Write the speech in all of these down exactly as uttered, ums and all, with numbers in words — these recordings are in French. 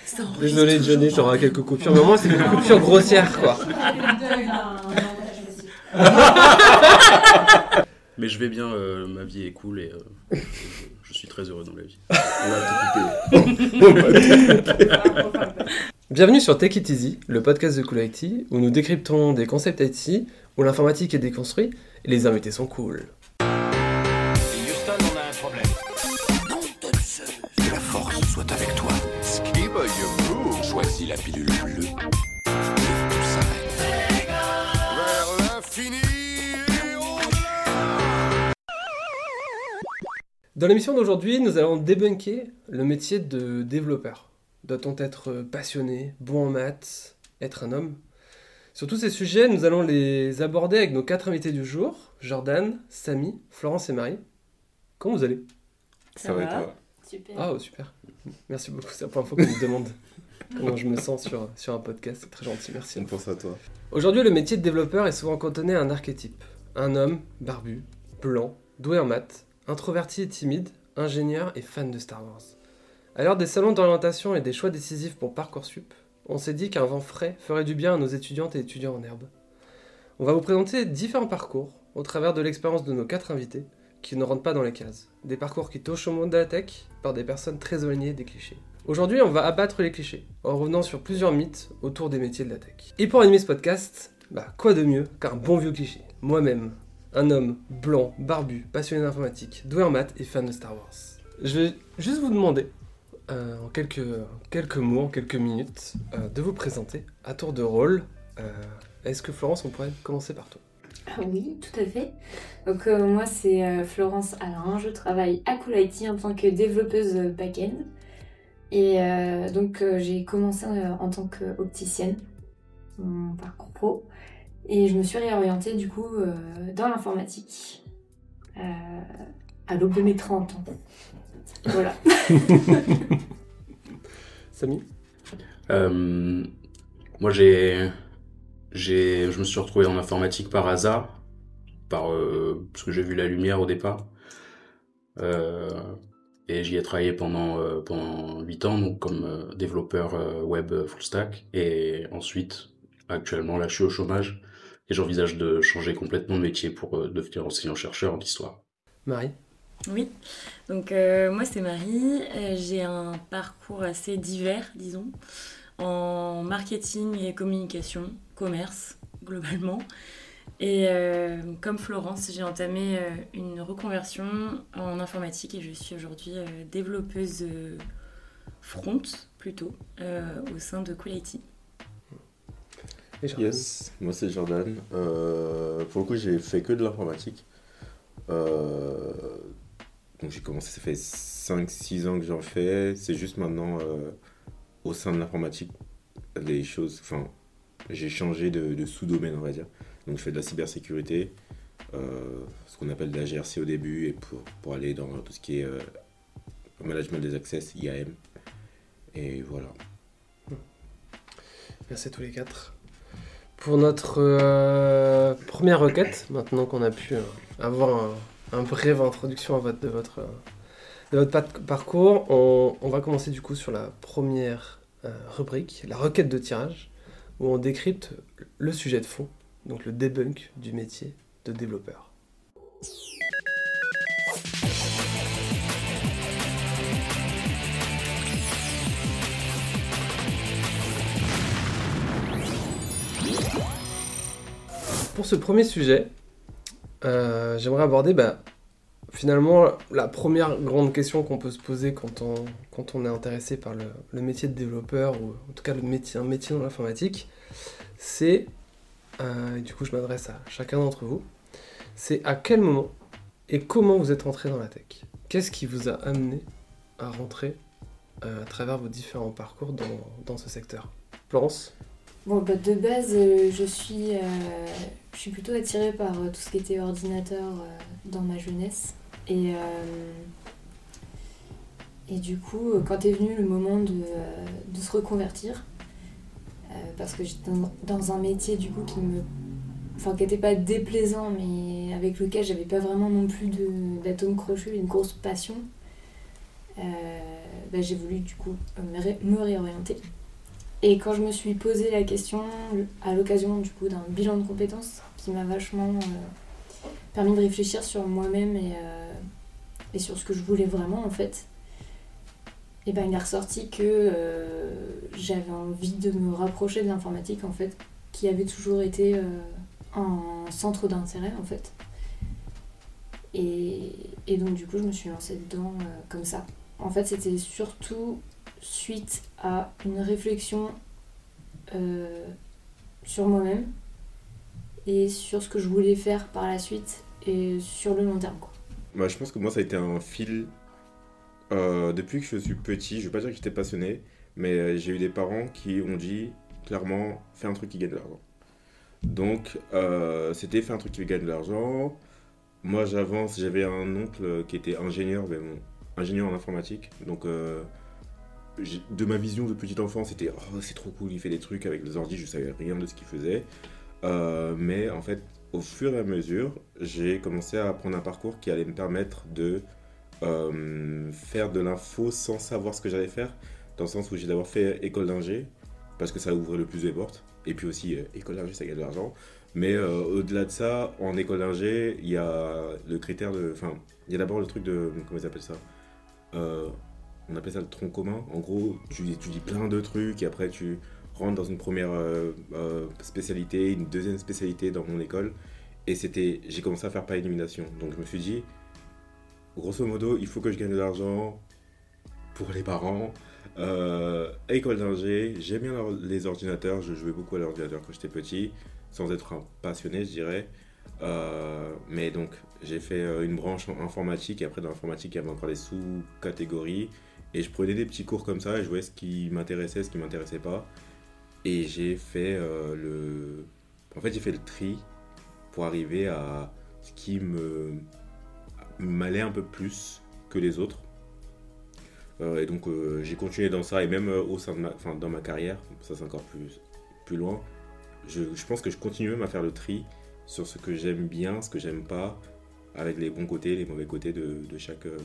Désolé Johnny, j'aurai quelques coupures, mais au moins c'est des coupures grossières quoi. Mais je vais bien, euh, ma vie est cool et euh, je, je suis très heureux dans la vie. On va tout Bienvenue sur Take It Easy, le podcast de Cool I T, où nous décryptons des concepts I T, où l'informatique est déconstruite et les invités sont cool. Houston, on a un problème. Nom de Zeus, que la force soit avec toi. Skiba you Choisis la pilule bleue et tout s'arrête. vers l'infini et au-delà. Dans l'émission d'aujourd'hui, nous allons débunker le métier de développeur. Doit-on être passionné, bon en maths, être un homme ? Sur tous ces sujets, nous allons les aborder avec nos quatre invités du jour, Jordan, Samy, Florence et Marie. Comment vous allez ? Ça, Ça va et toi ? Super. Ah, oh, super. Merci beaucoup, c'est la première fois qu'on me demande comment je me sens sur, sur un podcast, c'est très gentil, merci. On pense à toi. Aujourd'hui, le métier de développeur est souvent cantonné à un archétype. Un homme, barbu, blanc, doué en maths, introverti et timide, ingénieur et fan de Star Wars. À l'heure des salons d'orientation et des choix décisifs pour Parcoursup, on s'est dit qu'un vent frais ferait du bien à nos étudiantes et étudiants en herbe. On va vous présenter différents parcours au travers de l'expérience de nos quatre invités qui ne rentrent pas dans les cases. Des parcours qui touchent au monde de la tech par des personnes très éloignées des clichés. Aujourd'hui, on va abattre les clichés en revenant sur plusieurs mythes autour des métiers de la tech. Et pour animer ce podcast, bah quoi de mieux qu'un bon vieux cliché. Moi-même, un homme blanc, barbu, passionné d'informatique, doué en maths et fan de Star Wars. Je vais juste vous demander Euh, en quelques, quelques mots, en quelques minutes, euh, de vous présenter à tour de rôle. Euh, est-ce que Florence, on pourrait commencer par toi ? Ah oui, tout à fait. Donc euh, moi c'est euh, Florence Alain, je travaille à Cool I T en tant que développeuse back-end. Et euh, donc euh, j'ai commencé euh, en tant qu'opticienne, mon parcours pro. Et je me suis réorientée du coup euh, dans l'informatique euh, à l'aube de mes trente ans. Voilà. Samy ? Euh, moi, j'ai, j'ai, je me suis retrouvé en informatique par hasard, par, euh, parce que j'ai vu la lumière au départ. Euh, et j'y ai travaillé pendant, euh, pendant huit ans, donc comme euh, développeur euh, web full stack. Et ensuite, actuellement, là, je suis au chômage et j'envisage de changer complètement de métier pour euh, devenir enseignant-chercheur en histoire. Marie ? Oui, donc euh, moi c'est Marie, euh, j'ai un parcours assez divers, disons, en marketing et communication, commerce, globalement. Et euh, comme Florence, j'ai entamé euh, une reconversion en informatique et je suis aujourd'hui euh, développeuse euh, front, plutôt, euh, au sein de Cool I T. Yes, moi c'est Jordan. Euh, pour le coup, j'ai fait que de l'informatique. Euh, donc j'ai commencé, ça fait cinq six ans que j'en fais. C'est juste maintenant, euh, au sein de l'informatique, les choses, enfin, j'ai changé de, de sous-domaine, on va dire. Donc je fais de la cybersécurité, euh, ce qu'on appelle de la G R C au début, et pour, pour aller dans tout ce qui est euh, management des access, I A M. Et voilà. Merci à tous les quatre. Pour notre euh, première requête, maintenant qu'on a pu euh, avoir un, un brève introduction à votre, de votre, euh, de votre pat- parcours, on, on va commencer du coup sur la première euh, rubrique, la requête de tirage, où on décrypte le sujet de fond, donc le debunk du métier de développeur. Pour ce premier sujet, euh, j'aimerais aborder bah, finalement la première grande question qu'on peut se poser quand on, quand on est intéressé par le, le métier de développeur, ou en tout cas le métier, un métier dans l'informatique, c'est, euh, et du coup je m'adresse à chacun d'entre vous, c'est à quel moment et comment vous êtes rentré dans la tech ? Qu'est-ce qui vous a amené à rentrer euh, à travers vos différents parcours dans, dans ce secteur ? Florence ? Bon, bah, de base, euh, je, suis, euh, je suis plutôt attirée par euh, tout ce qui était ordinateur euh, dans ma jeunesse. Et, euh, et du coup, euh, quand est venu le moment de, euh, de se reconvertir, euh, parce que j'étais dans, dans un métier du coup qui me, enfin, qui n'était pas déplaisant, mais avec lequel j'avais pas vraiment non plus de, d'atome crochu, une grosse passion. Euh, bah, j'ai voulu du coup me, ré- me réorienter. Et quand je me suis posé la question, à l'occasion du coup d'un bilan de compétences qui m'a vachement euh, permis de réfléchir sur moi-même et, euh, et sur ce que je voulais vraiment en fait, et ben il est ressorti que euh, j'avais envie de me rapprocher de l'informatique en fait, qui avait toujours été euh, un centre d'intérêt en fait. Et, et donc du coup je me suis lancée dedans euh, comme ça. En fait c'était surtout suite à une réflexion euh, sur moi-même et sur ce que je voulais faire par la suite et sur le long terme quoi. Bah, je pense que moi, ça a été un fil. Euh, depuis que je suis petit, je vais pas dire que j'étais passionné, mais euh, j'ai eu des parents qui ont dit clairement fais un truc qui gagne de l'argent. Donc, euh, c'était fais un truc qui gagne de l'argent. Moi, j'avance, j'avais un oncle qui était ingénieur, mais bon, ingénieur en informatique. Donc, euh, j'ai- de ma vision de petit enfant, c'était oh, c'est trop cool, il fait des trucs avec les ordi, je savais rien de ce qu'il faisait. Euh, mais en fait, au fur et à mesure, j'ai commencé à prendre un parcours qui allait me permettre de euh, faire de l'info sans savoir ce que j'allais faire, dans le sens où j'ai d'abord fait école d'ingé, parce que ça ouvrait le plus de portes, et puis aussi euh, école d'ingé ça gagne de l'argent, mais euh, au-delà de ça, en école d'ingé, il y a le critère de, enfin, il y a d'abord le truc de, comment ils appellent ça. Euh, on appelle ça le tronc commun, en gros, tu étudies plein de trucs, et après tu rentres dans une première euh, euh, spécialité, une deuxième spécialité dans mon école, et c'était, j'ai commencé à faire par élimination, donc je me suis dit, grosso modo, il faut que je gagne de l'argent pour les parents. Euh, école d'ingé, j'aime bien leur- les ordinateurs, je jouais beaucoup à l'ordinateur quand j'étais petit, sans être un passionné, je dirais. Euh, mais donc, j'ai fait euh, une branche en informatique, et après, dans l'informatique, il y avait encore des sous-catégories, et je prenais des petits cours comme ça, et je voyais ce qui m'intéressait, ce qui m'intéressait pas. Et j'ai fait euh, le... En fait, j'ai fait le tri pour arriver à ce qui me m'allait un peu plus que les autres. Euh, et donc euh, j'ai continué dans ça, et même euh, au sein de ma, enfin, dans ma carrière, ça c'est encore plus, plus loin, je, je pense que je continue même à faire le tri sur ce que j'aime bien, ce que j'aime pas, avec les bons côtés, les mauvais côtés de, de chaque euh,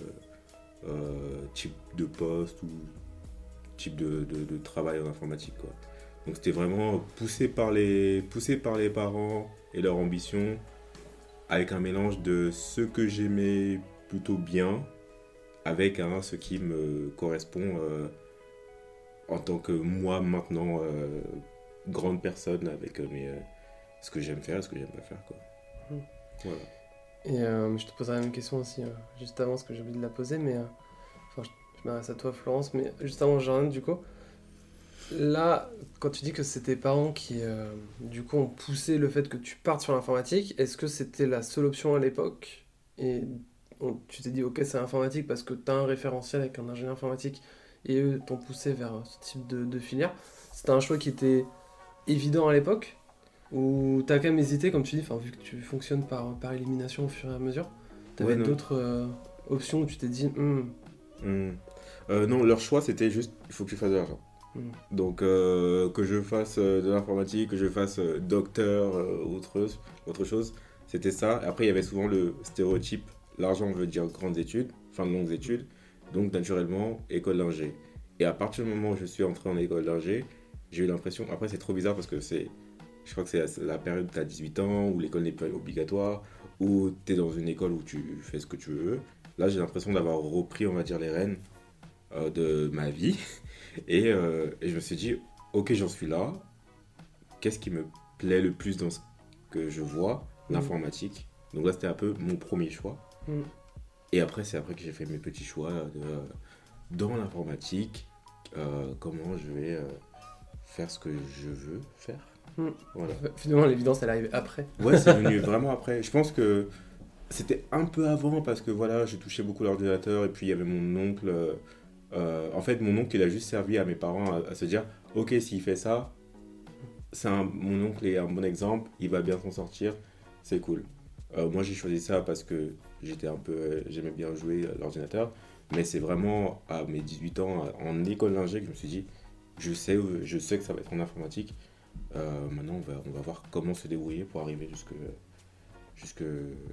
euh, type de poste ou type de, de, de travail en informatique, quoi. Donc c'était vraiment poussé par les, poussé par les parents et leur ambition, avec un mélange de ce que j'aimais plutôt bien, avec hein, ce qui me correspond euh, en tant que moi maintenant, euh, grande personne, avec euh, mes, euh, ce que j'aime faire et ce que j'aime pas faire, quoi. Mm. Voilà. Et euh, je te poserai la même question aussi, euh, juste avant, parce que j'ai oublié de la poser, mais... euh, Enfin, je, je m'adresse à toi, Florence, mais juste avant, Jordan, du coup. Là, quand tu dis que c'est tes parents qui, euh, du coup, ont poussé le fait que tu partes sur l'informatique, est-ce que c'était la seule option à l'époque? Et on- tu t'es dit, ok, c'est l'informatique parce que tu as un référentiel avec un ingénieur informatique et eux t'ont poussé vers ce type de, de filière. C'était un choix qui était évident à l'époque? Ou t'as quand même hésité, comme tu dis, enfin, vu que tu fonctionnes par, par élimination au fur et à mesure, t'avais Ouais, non. d'autres euh, options où tu t'es dit, hmm, Hmm. Euh, non, leur choix c'était juste, il faut que tu fasses de l'argent. hmm, Donc euh, que je fasse euh, de l'informatique, que je fasse euh, docteur euh, ou autre, autre chose, c'était ça. Après il y avait souvent le stéréotype, l'argent veut dire grandes études, enfin de longues études, donc naturellement école d'ingé. Et à partir du moment où je suis entré en école d'ingé, j'ai eu l'impression, après c'est trop bizarre parce que c'est, je crois que c'est la, la période où tu as dix-huit ans, où l'école n'est pas obligatoire, où tu es dans une école où tu fais ce que tu veux. Là j'ai l'impression d'avoir repris, on va dire, les rênes euh, de ma vie. Et, euh, et je me suis dit, ok, j'en suis là. Qu'est-ce qui me plaît le plus dans ce que je vois? Mm. L'informatique. Donc là, c'était un peu mon premier choix. hmm. Et après, c'est après que j'ai fait mes petits choix de, euh, dans l'informatique, euh, comment je vais euh, faire ce que je veux faire. Mm. Voilà. Finalement, l'évidence, elle arrive après. Ouais, c'est venu vraiment après. Je pense que c'était un peu avant parce que voilà, j'ai touché beaucoup l'ordinateur et puis il y avait mon oncle. euh, euh, en fait, mon oncle, il a juste servi à mes parents à, à se dire, ok, s'il fait ça, c'est un- mon oncle est un bon exemple, il va bien s'en sortir, c'est cool. Euh, moi, j'ai choisi ça parce que j'étais un peu, euh, j'aimais bien jouer à l'ordinateur, mais c'est vraiment à mes dix-huit ans, euh, en école d'ingé, que je me suis dit, je sais, où- je sais que ça va être en informatique. Euh, maintenant, on va, on va voir comment se débrouiller pour arriver jusque, jusque,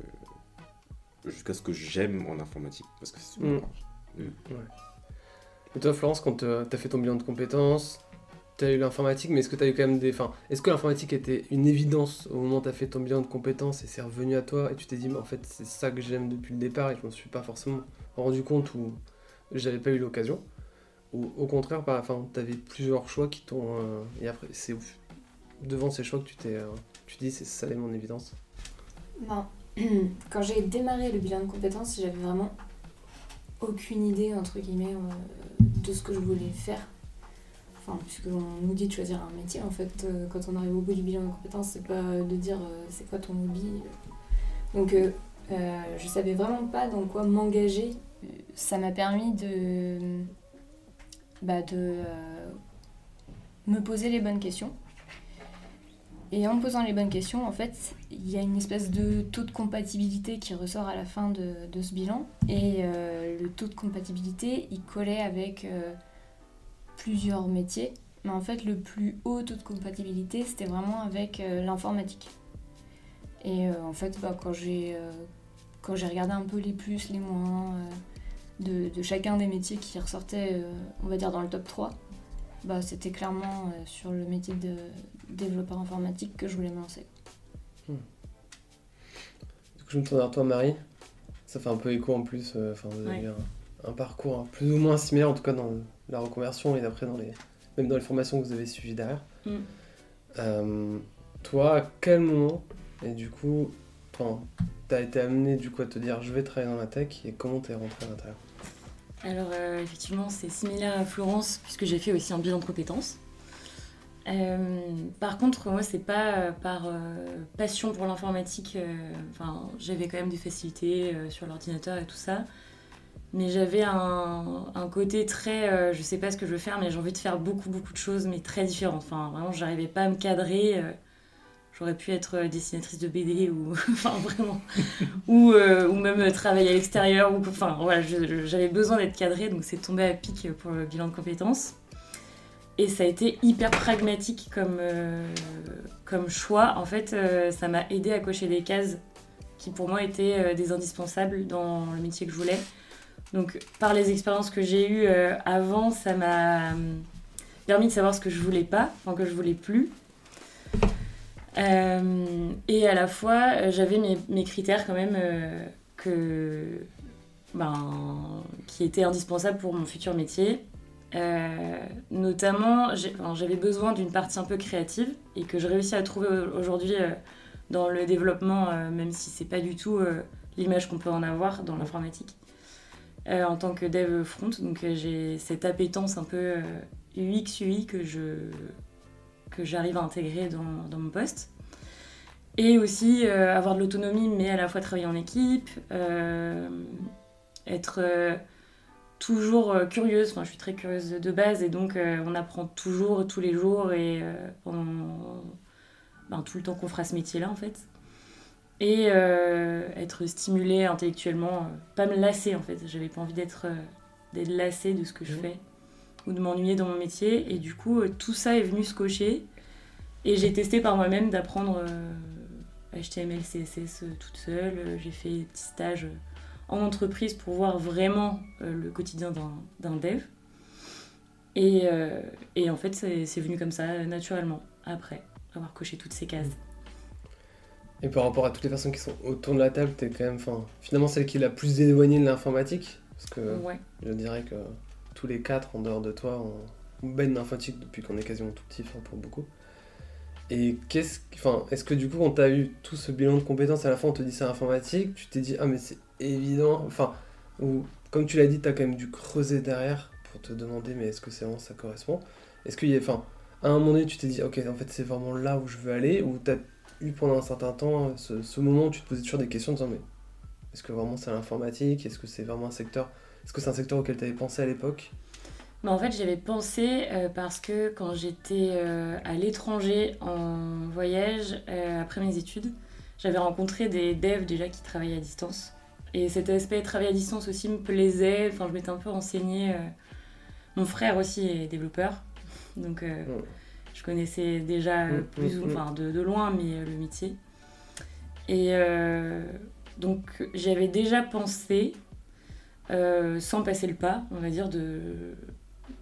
jusqu'à ce que j'aime en informatique, parce que c'est super Mm. large. Mm. Et toi, Florence, quand t'as t'as fait ton bilan de compétences, t'as eu l'informatique, mais est-ce que t'as eu quand même des... Enfin, est-ce que l'informatique était une évidence au moment où t'as fait ton bilan de compétences et c'est revenu à toi et tu t'es dit, mais en fait, c'est ça que j'aime depuis le départ et je m'en suis pas forcément rendu compte ou j'avais pas eu l'occasion? Ou au contraire, par... enfin, t'avais plusieurs choix qui t'ont... euh, Et après, c'est au- devant ces choix que tu t'es... euh, Tu te dis, c'est ça mon évidence. Non. Quand j'ai démarré le bilan de compétences, j'avais vraiment aucune idée, entre guillemets, euh, de ce que je voulais faire. Enfin, puisqu'on nous dit de choisir un métier, en fait, euh, quand on arrive au bout du bilan de compétences, c'est pas de dire euh, c'est quoi ton hobby. Donc, euh, euh, je savais vraiment pas dans quoi m'engager. Ça m'a permis de, bah, de euh, me poser les bonnes questions. Et en me posant les bonnes questions, en fait, il y a une espèce de taux de compatibilité qui ressort à la fin de, de ce bilan. Et euh, le taux de compatibilité, il collait avec euh, plusieurs métiers. Mais en fait, le plus haut taux de compatibilité, c'était vraiment avec euh, l'informatique. Et euh, en fait, bah, quand j'ai, euh, quand j'ai regardé un peu les plus, les moins euh, de, de chacun des métiers qui ressortaient, euh, on va dire, dans le top trois, bah, c'était clairement euh, sur le métier de développeur informatique que je voulais me lancer. Hmm. Du coup, je me tourne vers toi, Marie. Ça fait un peu écho en plus. euh, Enfin, vous avez Ouais. un, un parcours hein, plus ou moins similaire, en tout cas dans la reconversion et après dans les, même dans les formations que vous avez suivies derrière. Mm. Euh, toi, à quel moment, et du coup, enfin, t'as été amené du coup à te dire je vais travailler dans la tech et comment t'es rentré à l'intérieur? Alors euh, effectivement, c'est similaire à Florence puisque j'ai fait aussi un bilan de compétences. Euh, par contre, moi, c'est pas euh, par euh, passion pour l'informatique. euh, Enfin, j'avais quand même des facilités euh, sur l'ordinateur et tout ça. Mais j'avais un, un côté très... euh, je sais pas ce que je veux faire, mais j'ai envie de faire beaucoup, beaucoup de choses, mais très différentes. Enfin, vraiment, j'arrivais pas à me cadrer. euh, J'aurais pu être euh, dessinatrice de B D ou... enfin, vraiment. ou, euh, ou même euh, travailler à l'extérieur. Ou... Enfin, voilà, je- je- j'avais besoin d'être cadrée, donc c'est tombé à pic pour le bilan de compétences. Et ça a été hyper pragmatique comme, euh, comme choix. En fait, euh, ça m'a aidé à cocher des cases qui pour moi étaient euh, des indispensables dans le métier que je voulais. Donc par les expériences que j'ai eues euh, avant, ça m'a euh, permis de savoir ce que je voulais pas, enfin que je voulais plus. Euh, et à la fois, euh, j'avais mes, mes critères quand même euh, que, ben, qui étaient indispensables pour mon futur métier. Euh, notamment, j'ai- enfin, j'avais besoin d'une partie un peu créative et que je réussis à trouver aujourd'hui euh, dans le développement, euh, même si c'est pas du tout euh, l'image qu'on peut en avoir dans l'informatique, euh, en tant que dev front. Donc euh, j'ai cette appétence un peu euh, U X U I que je que j'arrive à intégrer dans, dans mon poste. Et aussi euh, avoir de l'autonomie, mais à la fois travailler en équipe, euh, être euh, toujours euh, curieuse. Enfin, je suis très curieuse de base et donc euh, on apprend toujours, tous les jours et euh, pendant ben, tout le temps qu'on fera ce métier-là en fait. Et euh, être stimulée intellectuellement, euh, pas me lasser en fait. J'avais pas envie d'être, euh, d'être lassée de ce que je fais ou de m'ennuyer dans mon métier. Et du coup, euh, tout ça est venu se cocher. Et j'ai testé par moi-même d'apprendre euh, H T M L, C S S euh, toute seule. Euh, J'ai fait des petits stages euh, en entreprise pour voir vraiment euh, le quotidien d'un, d'un dev. Et, euh, et en fait, c'est, c'est venu comme ça, euh, naturellement, après avoir coché toutes ces cases. Et par rapport à toutes les personnes qui sont autour de la table, t'es quand même, enfin, finalement celle qui est la plus éloignée de l'informatique, parce que Ouais. je dirais que tous les quatre en dehors de toi, on baigne l'informatique depuis qu'on est quasiment tout petit, enfin pour beaucoup. Et qu'est-ce, enfin, est-ce que du coup, quand t'as eu tout ce bilan de compétences, à la fin on te dit c'est informatique, tu t'es dit ah mais c'est évident, enfin, ou comme tu l'as dit, t'as quand même dû creuser derrière pour te demander mais est-ce que c'est vraiment ça correspond? Est-ce qu'il y a, enfin, à un moment donné tu t'es dit ok en fait c'est vraiment là où je veux aller, ou t'as eu pendant un certain temps ce, ce moment où tu te posais toujours des questions en disant mais est-ce que vraiment c'est l'informatique? Est-ce que c'est vraiment un secteur? Est-ce que c'est un secteur auquel tu avais pensé à l'époque? Mais en fait, j'avais pensé euh, parce que quand j'étais euh, à l'étranger en voyage, euh, après mes études, j'avais rencontré des devs déjà qui travaillaient à distance. Et cet aspect travail à distance aussi me plaisait. Enfin, je m'étais un peu renseignée. Euh... Mon frère aussi est développeur. Donc, euh, Mm. je connaissais déjà euh, Mm, plus mm, ou mm. enfin de, de loin mais euh, le métier. Et euh, donc, j'avais déjà pensé, euh, sans passer le pas, on va dire, de,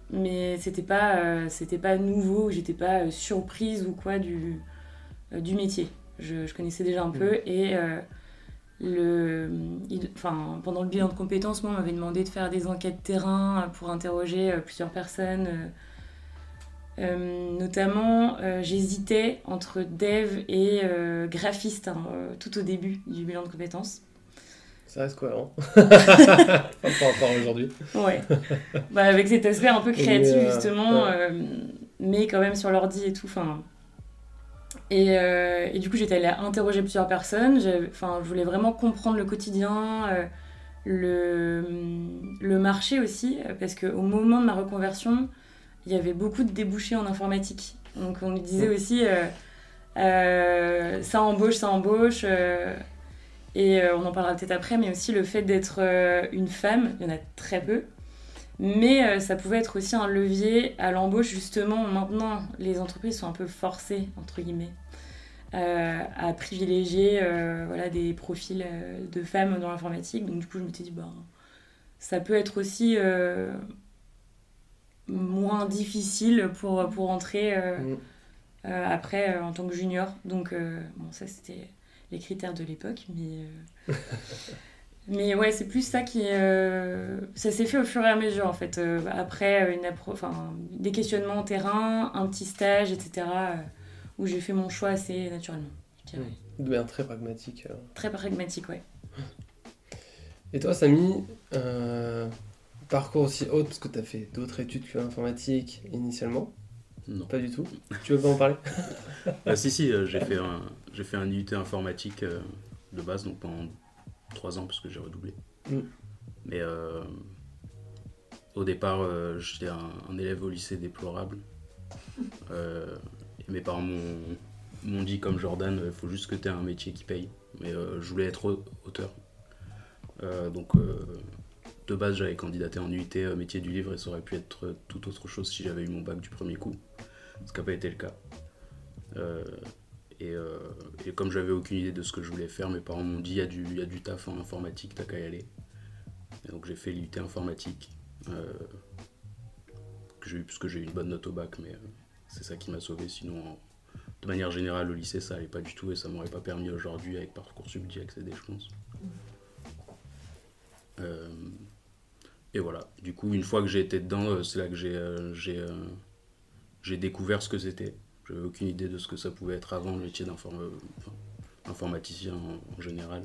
mais c'était pas, euh, c'était pas nouveau, j'étais pas euh, surprise ou quoi du, euh, du métier. Je, je connaissais déjà un mmh. peu et euh, le, il, enfin, pendant le bilan de compétences, moi, on m'avait demandé de faire des enquêtes terrain pour interroger euh, plusieurs personnes. Euh, euh, notamment, euh, j'hésitais entre dev et euh, graphiste hein, euh, tout au début du bilan de compétences. Ça reste cohérent. Pas encore aujourd'hui. Ouais. Bah, avec cet aspect un peu créatif, euh, justement, ouais. euh, mais quand même sur l'ordi et tout. Fin... Et, euh, et du coup, j'étais allée interroger plusieurs personnes. Enfin, je voulais vraiment comprendre le quotidien, euh, le, le marché aussi, parce qu'au moment de ma reconversion, il y avait beaucoup de débouchés en informatique. Donc, on me disait aussi, euh, euh, ça embauche, ça embauche. Euh, Et euh, on en parlera peut-être après, mais aussi le fait d'être euh, une femme, il y en a très peu. Mais euh, ça pouvait être aussi un levier à l'embauche, justement. Maintenant, les entreprises sont un peu forcées, entre guillemets, euh, à privilégier euh, voilà, des profils euh, de femmes dans l'informatique. Donc du coup, je me suis dit, bah, ça peut être aussi euh, moins difficile pour, pour entrer euh, mmh. euh, après euh, en tant que junior. Donc euh, bon, ça, c'était... les critères de l'époque, mais euh... mais ouais, c'est plus ça qui euh... ça s'est fait au fur et à mesure en fait. Euh, après une appro... enfin des questionnements en terrain, un petit stage, et cetera. Euh, où j'ai fait mon choix assez naturellement. Je dirais. De manière très pragmatique. Euh... Très pragmatique, ouais. Et toi, Samy, euh... parcours aussi haut parce que tu as fait d'autres études que l'informatique initialement. Non. Pas du tout. Tu veux pas en parler? Ah si si, euh, j'ai fait un j'ai fait un I U T informatique euh, de base donc pendant trois ans parce que j'ai redoublé. Mm. Mais euh, au départ euh, j'étais un, un élève au lycée déplorable. Euh, et mes parents m'ont, m'ont dit comme Jordan, il faut juste que tu aies un métier qui paye. Mais euh, je voulais être auteur. Euh, donc euh, de base j'avais candidaté en U T euh, métier du livre et ça aurait pu être toute autre chose si j'avais eu mon bac du premier coup. Ce qui n'a pas été le cas. Euh, et, euh, et comme j'avais aucune idée de ce que je voulais faire, mes parents m'ont dit il y a du, y a du taf en informatique, t'as qu'à y aller. Et donc j'ai fait l'I U T informatique, euh, que j'ai eu, parce que j'ai eu une bonne note au bac, mais euh, c'est ça qui m'a sauvé. Sinon, en, de manière générale, au lycée, ça allait pas du tout et ça m'aurait pas permis aujourd'hui, avec Parcoursup, d'y accéder, je pense. Euh, et voilà. Du coup, une fois que j'ai été dedans, euh, c'est là que j'ai, euh, j'ai euh, j'ai découvert ce que c'était. J'avais aucune idée de ce que ça pouvait être avant le métier d'informaticien en, en général.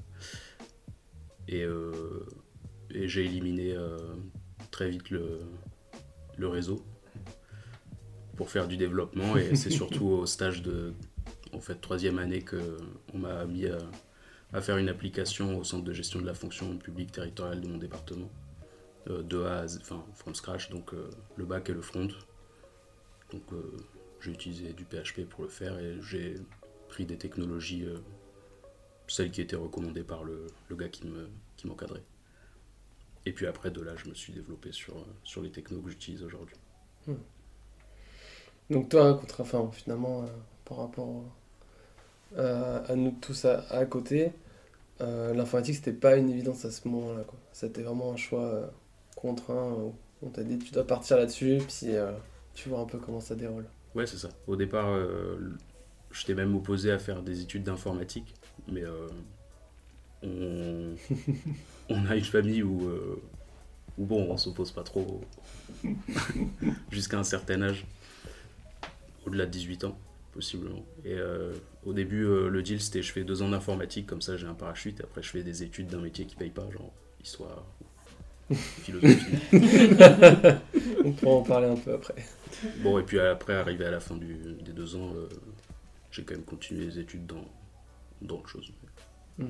Et, euh, et j'ai éliminé euh, très vite le, le réseau pour faire du développement. Et c'est surtout au stage de en fait, troisième année qu'on m'a mis à, à faire une application au centre de gestion de la fonction publique territoriale de mon département. Euh, de A à Z, enfin, from scratch, donc euh, le back et le front. Donc euh, j'ai utilisé du P H P pour le faire et j'ai pris des technologies, euh, celles qui étaient recommandées par le, le gars qui, me, qui m'encadrait. Et puis après, de là, je me suis développé sur, sur les technos que j'utilise aujourd'hui. Hmm. Donc toi, contre, enfin, finalement, euh, par rapport euh, à nous tous à, à côté, euh, l'informatique, c'était pas une évidence à ce moment-là, quoi. C'était vraiment un choix euh, contraint. Où on t'a dit, tu dois partir là-dessus, puis... Euh, tu vois un peu comment ça déroule. Ouais, c'est ça. Au départ, euh, j'étais même opposé à faire des études d'informatique, mais euh, on... on a une famille où, euh, où bon, on s'oppose pas trop jusqu'à un certain âge, au-delà de dix-huit ans, possiblement. Et euh, au début, euh, le deal, c'était je fais deux ans d'informatique, comme ça j'ai un parachute, et après je fais des études d'un métier qui paye pas, genre histoire, philosophie. On pourra en parler un peu après. Bon, et puis après, arrivé à la fin du, des deux ans, euh, j'ai quand même continué les études dans, dans autre chose. Mmh.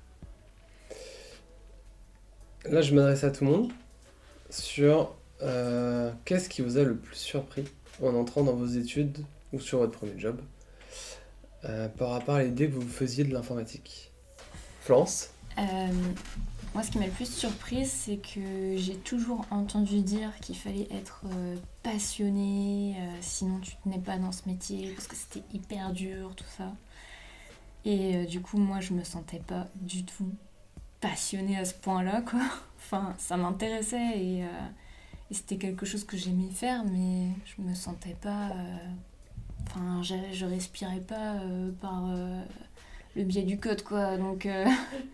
Là, je m'adresse à tout le monde sur euh, qu'est-ce qui vous a le plus surpris en entrant dans vos études ou sur votre premier job euh, par rapport à l'idée que vous faisiez de l'informatique. Florence ? euh, Moi, ce qui m'a le plus surprise, c'est que j'ai toujours entendu dire qu'il fallait être euh, passionné, euh, sinon tu tenais pas dans ce métier, parce que c'était hyper dur, tout ça. Et euh, du coup, moi, je me sentais pas du tout passionnée à ce point-là, quoi. Enfin, ça m'intéressait et, euh, et c'était quelque chose que j'aimais faire, mais je me sentais pas... Enfin, euh, je, je respirais pas euh, par euh, le biais du code, quoi. Donc, euh,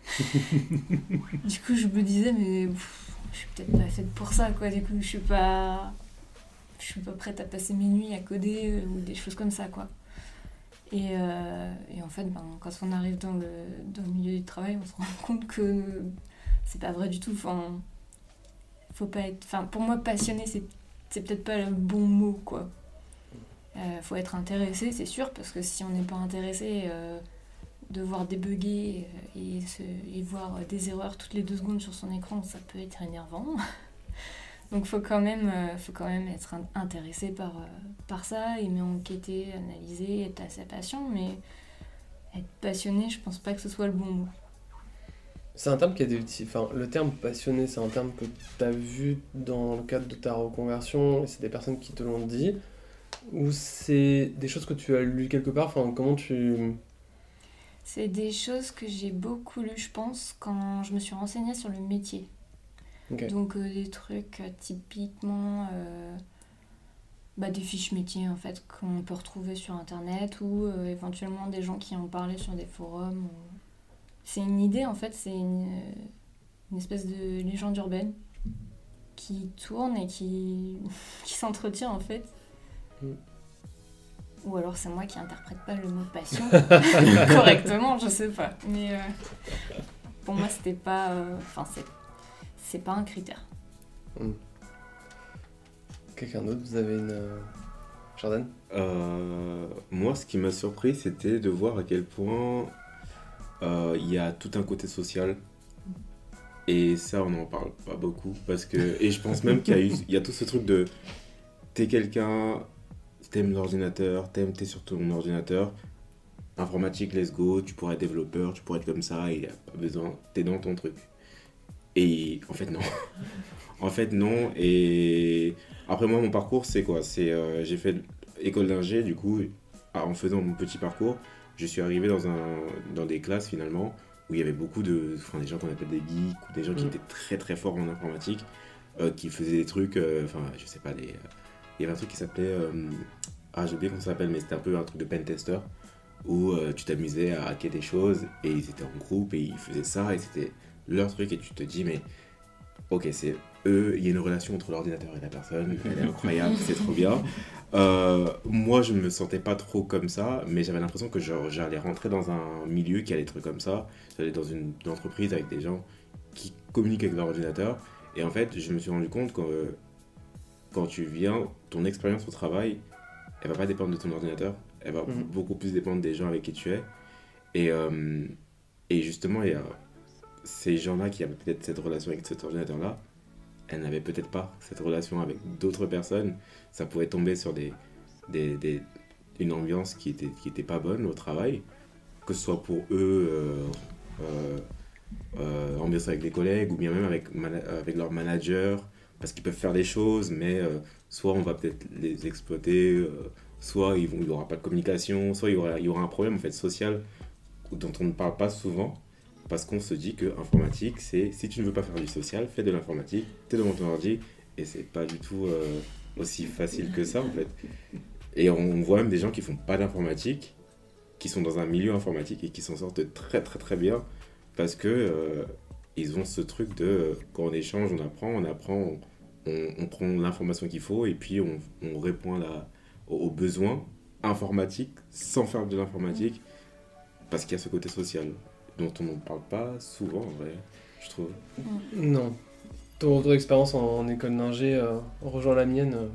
du coup, je me disais, mais pff, je suis peut-être pas faite pour ça, quoi. Du coup, je suis pas... Je suis pas prête à passer mes nuits à coder euh, ou des choses comme ça, quoi. Et, euh, et en fait, ben, quand on arrive dans le, dans le milieu du travail, on se rend compte que c'est pas vrai du tout. Enfin, faut pas être... enfin, pour moi, passionné, c'est, c'est peut-être pas le bon mot, quoi. Euh, faut être intéressé, c'est sûr, parce que si on n'est pas intéressé, euh, de voir débugger euh, et, se, et voir des erreurs toutes les deux secondes sur son écran, ça peut être énervant. Donc faut quand même, euh, faut quand même être intéressé par, euh, par ça, aimer enquêter, analyser, être assez patient, mais être passionné, je pense pas que ce soit le bon mot. C'est un terme qui a été utilisé, enfin le terme passionné, c'est un terme que tu as vu dans le cadre de ta reconversion, et c'est des personnes qui te l'ont dit, ou c'est des choses que tu as lues quelque part, enfin comment tu... C'est des choses que j'ai beaucoup lues, je pense, quand je me suis renseignée sur le métier. Okay. Donc euh, des trucs euh, typiquement euh, bah, des fiches métiers en fait qu'on peut retrouver sur internet ou euh, éventuellement des gens qui en parlaient sur des forums. Ou... C'est une idée en fait, c'est une, une espèce de légende urbaine qui tourne et qui, qui s'entretient en fait. Mm. Ou alors c'est moi qui interprète pas le mot passion correctement, je sais pas. Mais euh, pour moi c'était pas... Enfin euh, c'est c'est pas un critère. Mmh. Quelqu'un d'autre, vous avez une... Euh... Jordan euh, Moi, ce qui m'a surpris, c'était de voir à quel point il euh, y a tout un côté social. Et ça, on n'en parle pas beaucoup. Parce que... Et je pense même qu'il y a, eu, il y a tout ce truc de... T'es quelqu'un, t'aimes l'ordinateur, t'aimes, t'es sur ton ordinateur. Informatique, let's go, tu pourrais être développeur, tu pourrais être comme ça, il n'y a pas besoin, t'es dans ton truc. Et en fait non, en fait non, et après moi mon parcours c'est quoi, c'est euh, j'ai fait école d'ingé, du coup en faisant mon petit parcours, je suis arrivé dans, un, dans des classes finalement où il y avait beaucoup de, enfin des gens qu'on appelle des geeks, ou des gens qui mmh. étaient très très forts en informatique, euh, qui faisaient des trucs, euh, enfin je sais pas, des, euh, il y avait un truc qui s'appelait, euh, ah j'ai oublié comment ça s'appelle, mais c'était un peu un truc de pentester, où euh, tu t'amusais à hacker des choses, et ils étaient en groupe, et ils faisaient ça, et c'était leur truc, et tu te dis mais ok, c'est eux, il y a une relation entre l'ordinateur et la personne, elle est incroyable, c'est trop bien. Euh, moi je me sentais pas trop comme ça, mais j'avais l'impression que genre, j'allais rentrer dans un milieu qui allait être comme ça, j'allais dans une, une entreprise avec des gens qui communiquent avec leur ordinateur, et en fait je me suis rendu compte que euh, quand tu viens, ton expérience au travail, elle va pas dépendre de ton ordinateur, elle va mmh. beaucoup plus dépendre des gens avec qui tu es, et, euh, et justement il y a ces gens-là qui avaient peut-être cette relation avec cet ordinateur-là, elles n'avaient peut-être pas cette relation avec d'autres personnes. Ça pouvait tomber sur des, des, des, une ambiance qui était, qui était pas bonne au travail, que ce soit pour eux, euh, euh, euh, ambiance avec des collègues, ou bien même avec, avec leur manager, parce qu'ils peuvent faire des choses, mais euh, soit on va peut-être les exploiter, euh, soit il n'y aura pas de communication, soit il y aura, il y aura un problème en fait, social dont on ne parle pas souvent. Parce qu'on se dit que informatique, c'est si tu ne veux pas faire du social, fais de l'informatique, t'es devant ton ordi, et c'est pas du tout euh, aussi facile que ça en fait. Et on voit même des gens qui font pas d'informatique, qui sont dans un milieu informatique et qui s'en sortent très très très bien, parce que euh, ils ont ce truc de quand on échange, on apprend, on apprend, on, on, on prend l'information qu'il faut et puis on, on répond à la, aux, aux besoins informatiques sans faire de l'informatique, parce qu'il y a ce côté social dont on ne parle pas souvent en vrai, je trouve. Non. Ton retour d'expérience en, en école d'ingé euh, rejoint la mienne. Euh,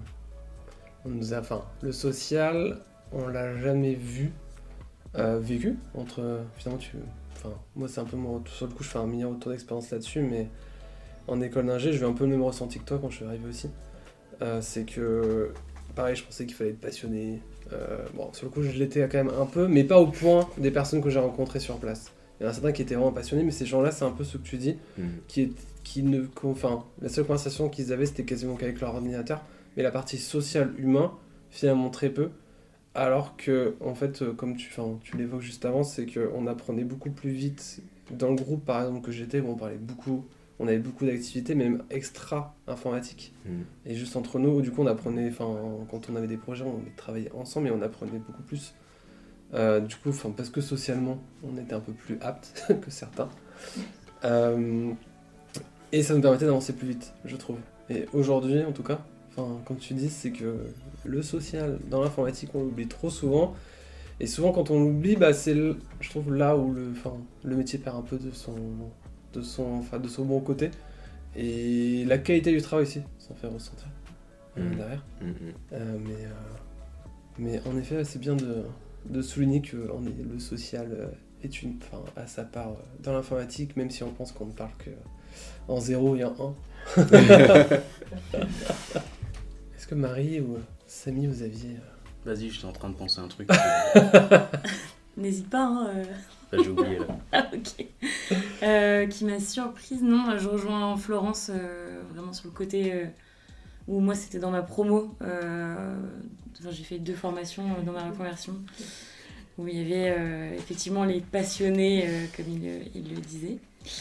on nous a, enfin, le social, on l'a jamais vu, euh, vécu. Entre, euh, finalement, tu, enfin, moi c'est un peu mon retour, sur le coup je fais un mini retour d'expérience là-dessus, mais en école d'ingé, je vais un peu le même ressenti que toi quand je suis arrivé aussi. Euh, c'est que, pareil, je pensais qu'il fallait être passionné. Euh, bon, sur le coup, je l'étais quand même un peu, mais pas au point des personnes que j'ai rencontrées sur place. Il y en a certains qui étaient vraiment passionnés, mais ces gens-là, c'est un peu ce que tu dis, mmh. qui, est, qui ne, enfin, la seule conversation qu'ils avaient, c'était quasiment qu'avec leur ordinateur, mais la partie sociale, humain, finalement très peu, alors que, en fait, comme tu, enfin, tu l'évoques juste avant, c'est qu'on apprenait beaucoup plus vite dans le groupe, par exemple, que j'étais, où on parlait beaucoup on avait beaucoup d'activités, même extra-informatiques. Mm. Et juste entre nous, du coup, on apprenait, enfin, quand on avait des projets, on travaillait ensemble et on apprenait beaucoup plus. Euh, du coup, enfin, parce que socialement, on était un peu plus aptes que certains. Euh, et ça nous permettait d'avancer plus vite, je trouve. Et aujourd'hui, en tout cas, enfin, comme tu dis, c'est que le social dans l'informatique, on l'oublie trop souvent. Et souvent, quand on l'oublie, bah, c'est, le, je trouve, là où le, enfin, le métier perd un peu de son, de son, enfin, de son bon côté. Et la qualité du travail aussi, s'en fait ressentir euh, Mmh. derrière. Mm, mm. Euh, mais, euh, mais en effet, c'est bien de, de souligner que on est, le social euh, est une, enfin, à sa part euh, dans l'informatique, même si on pense qu'on ne parle que en zéro et en un. Est-ce que Marie ou Samy, vous aviez... euh, Vas-y, j'étais en train de penser à un truc. N'hésite pas, hein. euh. Bah, j'ai oublié là. Ah, ok. Euh, qui m'a surprise, non, je rejoins Florence euh, vraiment sur le côté euh, où moi c'était dans ma promo. Euh, enfin, j'ai fait deux formations euh, dans ma reconversion où il y avait euh, effectivement les passionnés, euh, comme il, il le disait.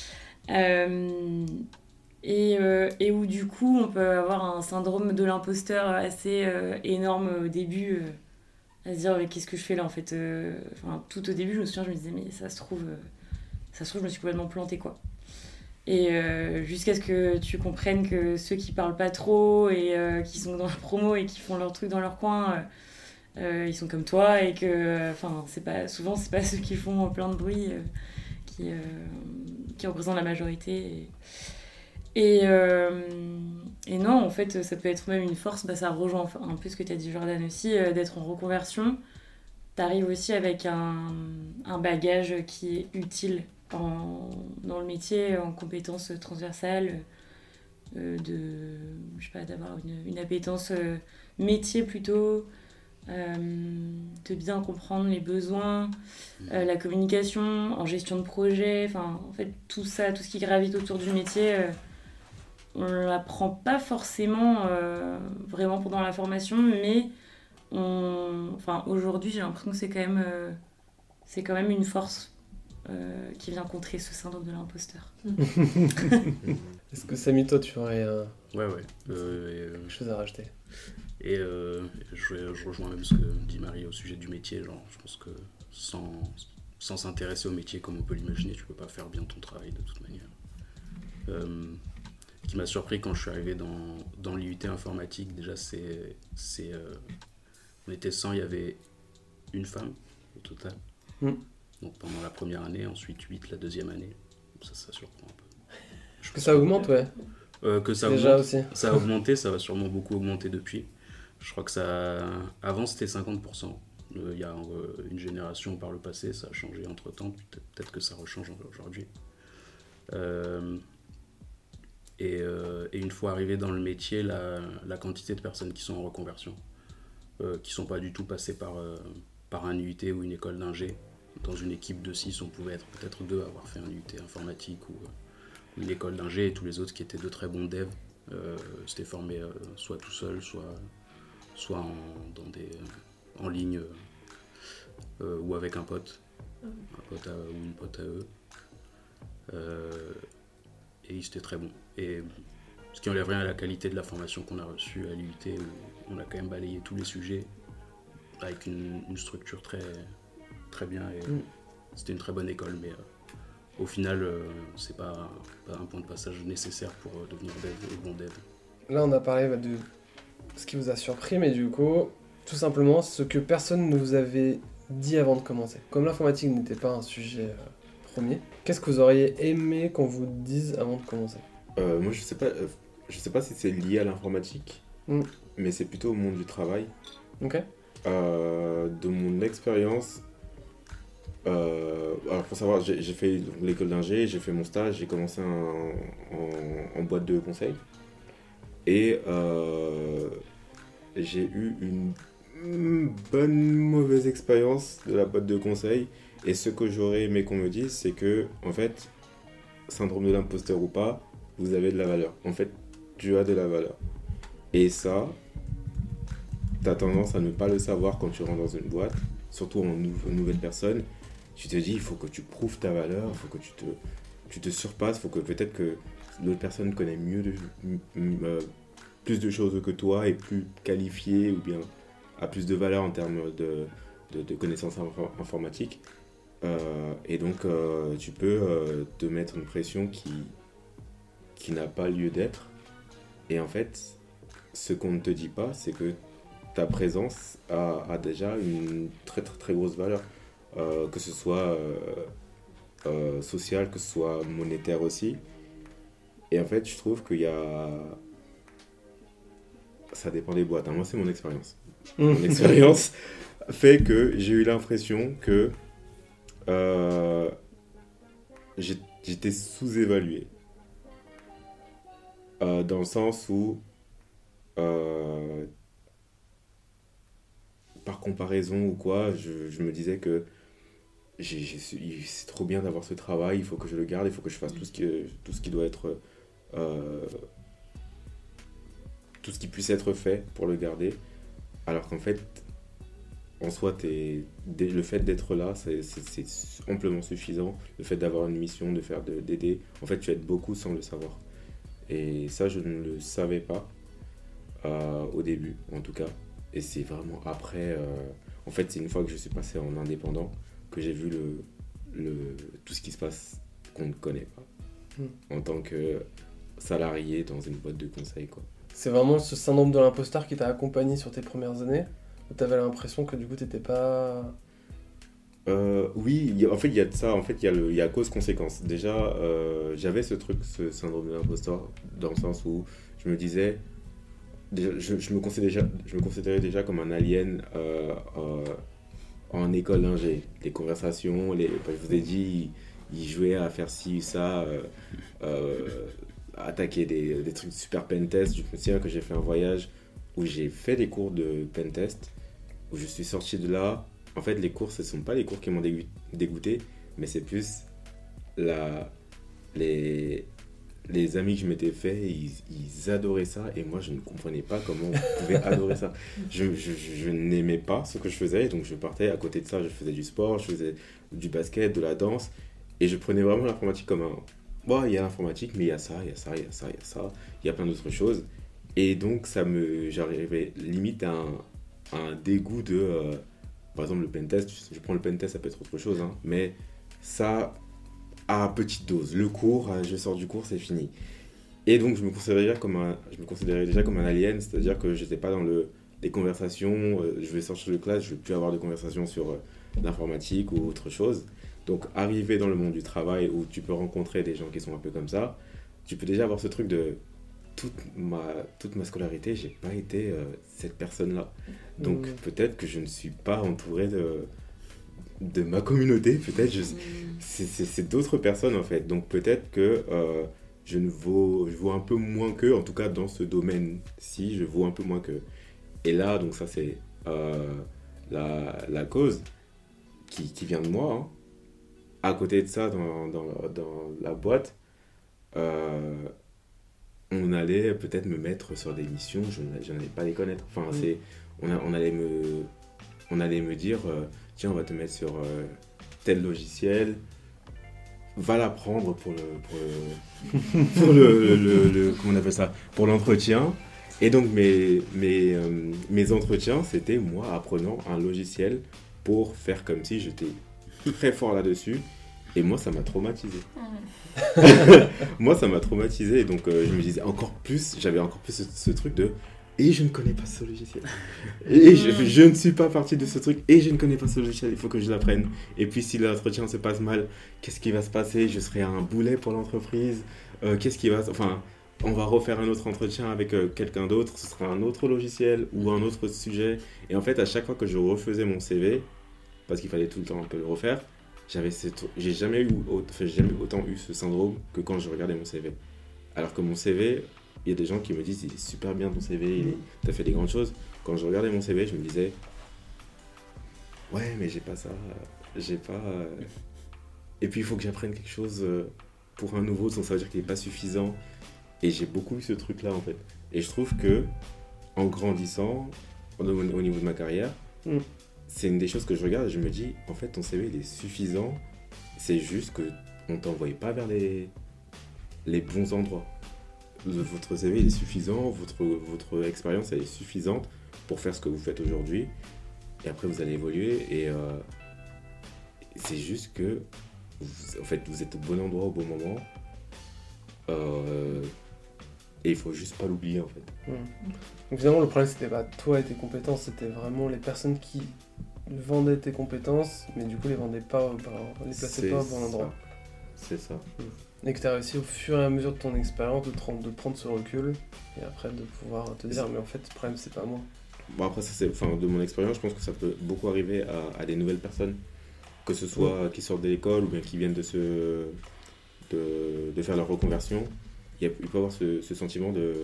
Euh, et, euh, et où du coup on peut avoir un syndrome de l'imposteur assez euh, énorme au début. Euh, à se dire mais qu'est-ce que je fais là en fait euh, enfin, tout au début je me souviens je me disais mais ça se trouve euh, ça se trouve je me suis complètement plantée quoi et euh, jusqu'à ce que tu comprennes que ceux qui parlent pas trop et euh, qui sont dans la promo et qui font leur truc dans leur coin euh, euh, ils sont comme toi et que enfin c'est pas souvent c'est pas ceux qui font plein de bruit euh, qui euh, qui représentent la majorité et Et, euh, et non, en fait, ça peut être même une force. Bah, ça rejoint un peu ce que tu as dit, Jordan, aussi, euh, d'être en reconversion. Tu arrives aussi avec un, un bagage qui est utile en, dans le métier, en compétences transversales, euh, de, je sais pas, d'avoir une, une appétence euh, métier plutôt, euh, de bien comprendre les besoins, euh, la communication, en gestion de projet, enfin, en fait, tout ça, tout ce qui gravite autour du métier. Euh, on ne l'apprend pas forcément euh, vraiment pendant la formation, mais on... enfin, aujourd'hui, j'ai l'impression que c'est quand même, euh, c'est quand même une force euh, qui vient contrer ce syndrome de l'imposteur. Est-ce que Samy, toi, tu aurais euh, Ouais, ouais. Euh, et, euh, quelque chose à rajouter? Et euh, je, je rejoins même ce que dit Marie au sujet du métier. Genre, je pense que sans, sans s'intéresser au métier comme on peut l'imaginer, tu peux pas faire bien ton travail de toute manière. Euh, ce qui m'a surpris quand je suis arrivé dans, dans l'I U T informatique, déjà, c'est... c'est euh, on était cent, il y avait une femme au total. Mm. Donc pendant la première année, ensuite huit la deuxième année. Donc ça, ça surprend un peu. Je Que pense ça augmente, ouais. Euh, que ça Déjà augmente. aussi. Ça a augmenté, ça va sûrement beaucoup augmenter depuis. Je crois que ça... Avant, c'était cinquante pour cent. Euh, il y a euh, une génération par le passé, ça a changé entre-temps. Peut-être, peut-être que ça rechange aujourd'hui. Euh... Et, euh, et une fois arrivé dans le métier, la, la quantité de personnes qui sont en reconversion, euh, qui ne sont pas du tout passées par, euh, par un I U T ou une école d'ingé. Dans une équipe de six, on pouvait être peut-être deux à avoir fait un I U T informatique ou euh, une école d'ingé, et tous les autres qui étaient de très bons devs euh, s'étaient formés euh, soit tout seul, soit, soit en, dans des, en ligne euh, ou avec un pote, un pote à, ou une pote à eux. Euh, et ils étaient très bons. Et ce qui enlève rien à la qualité de la formation qu'on a reçue à l'I U T, où on a quand même balayé tous les sujets avec une, une structure très, très bien. Et mm. C'était une très bonne école, mais euh, au final, euh, c'est pas, pas un point de passage nécessaire pour euh, devenir dev et bon dev. Là, on a parlé bah, de ce qui vous a surpris, mais du coup, tout simplement, ce que personne ne vous avait dit avant de commencer. Comme l'informatique n'était pas un sujet euh, premier, qu'est-ce que vous auriez aimé qu'on vous dise avant de commencer? Euh, moi, je sais pas, euh, je sais pas si c'est lié à l'informatique, mm. mais c'est plutôt au monde du travail. Ok. Euh, de mon expérience, euh, alors pour savoir, j'ai, j'ai fait l'école d'ingé, j'ai fait mon stage, j'ai commencé en, en, en boîte de conseil, et euh, j'ai eu une bonne mauvaise expérience de la boîte de conseil. Et ce que j'aurais aimé qu'on me dise, c'est que, en fait, syndrome de l'imposteur ou pas, vous avez de la valeur. En fait, tu as de la valeur. Et ça, tu as tendance à ne pas le savoir quand tu rentres dans une boîte, surtout en nou- nouvelle personne. Tu te dis, il faut que tu prouves ta valeur, il faut que tu te, tu te surpasses, il faut que peut-être que l'autre personne connaît mieux de, m- m- euh, plus de choses que toi, est plus qualifiée ou bien a plus de valeur en termes de, de, de connaissances infor- informatiques. Euh, et donc, euh, tu peux euh, te mettre une pression qui, qui n'a pas lieu d'être. Et en fait, ce qu'on ne te dit pas, c'est que ta présence a, a déjà une très très très grosse valeur, euh, que ce soit euh, euh, sociale, que ce soit monétaire aussi. Et en fait, je trouve qu'il y a... Ça dépend des boîtes, hein. Moi c'est mon expérience. Mon expérience fait que j'ai eu l'impression que euh, j'ai- j'étais sous-évalué. Euh, dans le sens où, euh, par comparaison ou quoi, je, je me disais que j'ai- j'ai su- il- c'est trop bien d'avoir ce travail, il faut que je le garde, il faut que je fasse tout ce qui, tout ce qui doit être, euh, tout ce qui puisse être fait pour le garder. Alors qu'en fait, en soi, t'es- dès- le fait d'être là, c'est c'est- c'est amplement suffisant. Le fait d'avoir une mission, de faire de- d'aider, en fait, tu aides beaucoup sans le savoir. Et ça, je ne le savais pas euh, au début, en tout cas. Et c'est vraiment après, euh, en fait, c'est une fois que je suis passé en indépendant que j'ai vu le, le, tout ce qui se passe qu'on ne connaît pas Mm. en tant que salarié dans une boîte de conseil, quoi. C'est vraiment ce syndrome de l'imposteur qui t'a accompagné sur tes premières années, où t'avais l'impression que du coup t'étais pas... Euh, oui, il y a- en fait, il y a de ça. En fait, il y a, le, il y a cause-conséquence. Déjà, euh, j'avais ce truc, ce syndrome de l'imposteur, dans le sens où je me disais, déjà, je, je me considérais déjà, je me considérais déjà comme un alien euh, euh, en école d'ingé. Les conversations, les, je vous ai dit, il, il jouait à faire ci, ça, euh, euh, à attaquer des, des trucs super pentest. Je me souviens que j'ai fait un voyage où j'ai fait des cours de pentest, où je suis sorti de là. En fait, les cours, ce ne sont pas les cours qui m'ont dégu- dégoûté, mais c'est plus la, les, les amis que je m'étais fait, ils, ils adoraient ça, et moi, je ne comprenais pas comment on pouvait adorer ça. Je, je, je- je n'aimais pas ce que je faisais, donc je partais à côté de ça, je faisais du sport, je faisais du basket, de la danse, et je prenais vraiment l'informatique comme un... Bon, il y a l'informatique, mais il y a ça, il y a ça, il y a ça, il y a ça, il y a plein d'autres choses. Et donc, ça me, j'arrivais limite à un, à un dégoût de... euh, par exemple, le pentest, je prends le pentest, ça peut être autre chose, hein, mais ça, à petite dose. Le cours, euh, je sors du cours, c'est fini. Et donc, je me considérais déjà comme un, je me considérais déjà comme un alien, c'est-à-dire que je n'étais pas dans le, les conversations, euh, je vais sortir de classe, je ne vais plus avoir de conversations sur euh, l'informatique ou autre chose. Donc, arriver dans le monde du travail où tu peux rencontrer des gens qui sont un peu comme ça, tu peux déjà avoir ce truc de... Toute ma, toute ma scolarité, j'ai pas été euh, cette personne-là. Donc Mm. peut-être que je ne suis pas entouré de, de ma communauté, peut-être je, c'est, c'est, c'est d'autres personnes en fait. Donc peut-être que euh, je ne vaux, je vaux un peu moins qu'eux, en tout cas dans ce domaine-ci, je vaux un peu moins qu'eux. Et là, donc ça c'est euh, la, la cause qui, qui vient de moi. Hein. À côté de ça, dans, dans, dans la boîte, euh, on allait peut-être me mettre sur des missions, je n'a- je n'allais pas les connaître. Enfin, Mm. c'est, on, a- on allait me, on allait me dire, euh, tiens, on va te mettre sur euh, tel logiciel, va l'apprendre pour le, pour le, pour le, le- le- comment on appelle ça, pour l'entretien. Et donc mes, mes, euh, mes entretiens, c'était moi apprenant un logiciel pour faire comme si j'étais très fort là-dessus. Et moi, ça m'a traumatisé. Moi, ça m'a traumatisé. Et donc, euh, je me disais encore plus, j'avais encore plus ce, ce truc de et je ne connais pas ce logiciel. Et je, je ne suis pas partie de ce truc. Et je ne connais pas ce logiciel. Il faut que je l'apprenne. Et puis, si l'entretien se passe mal, qu'est-ce qui va se passer? Je serai un boulet pour l'entreprise. Euh, qu'est-ce qui va... Enfin, on va refaire un autre entretien avec euh, quelqu'un d'autre. Ce sera un autre logiciel ou un autre sujet. Et en fait, à chaque fois que je refaisais mon C V, parce qu'il fallait tout le temps un peu le refaire, j'avais cette... j'ai jamais eu au- enfin, j'ai jamais autant eu ce syndrome que quand je regardais mon C V. Alors que mon C V, il y a des gens qui me disent il est super bien ton C V, il est... t'as fait des grandes choses. Quand je regardais mon C V, je me disais ouais mais j'ai pas ça, j'ai pas. euh, Et puis il faut que j'apprenne quelque chose euh, pour un nouveau, donc ça veut dire qu'il est pas suffisant. Et j'ai beaucoup eu ce truc là en fait. Et je trouve que en grandissant au au niveau de ma carrière, Mm. c'est une des choses que je regarde et je me dis, en fait, ton C V, il est suffisant. C'est juste que on t'envoie pas vers les, les bons endroits. Votre C V il est suffisant, votre, votre expérience elle est suffisante pour faire ce que vous faites aujourd'hui. Et après vous allez évoluer et euh, c'est juste que vous, en fait, vous êtes au bon endroit au bon moment. Euh, et il faut juste pas l'oublier en fait. Mmh. Donc finalement le problème c'était pas toi et tes compétences, c'était vraiment les personnes qui vendaient tes compétences, mais du coup les vendaient pas, au- les plaçaient C'est pas au bon ça. endroit. C'est ça. Et que tu as réussi au fur et à mesure de ton expérience de, te rendre- de prendre ce recul et après de pouvoir te dire mais en fait le problème c'est pas moi. Bon après ça c'est, enfin de mon expérience, je pense que ça peut beaucoup arriver à, à des nouvelles personnes, que ce soit qui sortent de l'école ou bien qui viennent de se de, de faire leur reconversion. Il, y a, il peut y avoir ce, ce sentiment de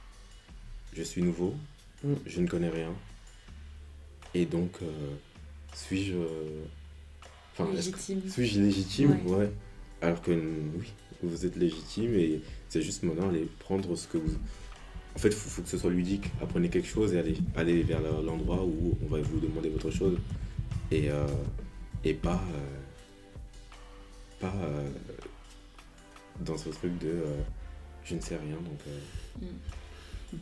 je suis nouveau, Mm. je ne connais rien et donc euh, suis-je euh, enfin, est-ce que- Légitime. suis-je légitime Ouais. ouais. Alors que oui, vous êtes légitime et c'est juste maintenant aller prendre ce que vous. En fait, il faut, faut que ce soit ludique. Apprenez quelque chose et allez, allez vers la- l'endroit où on va vous demander votre chose. Et, euh, et pas. euh, pas euh, dans ce truc de euh, je ne sais rien donc. euh, Mm.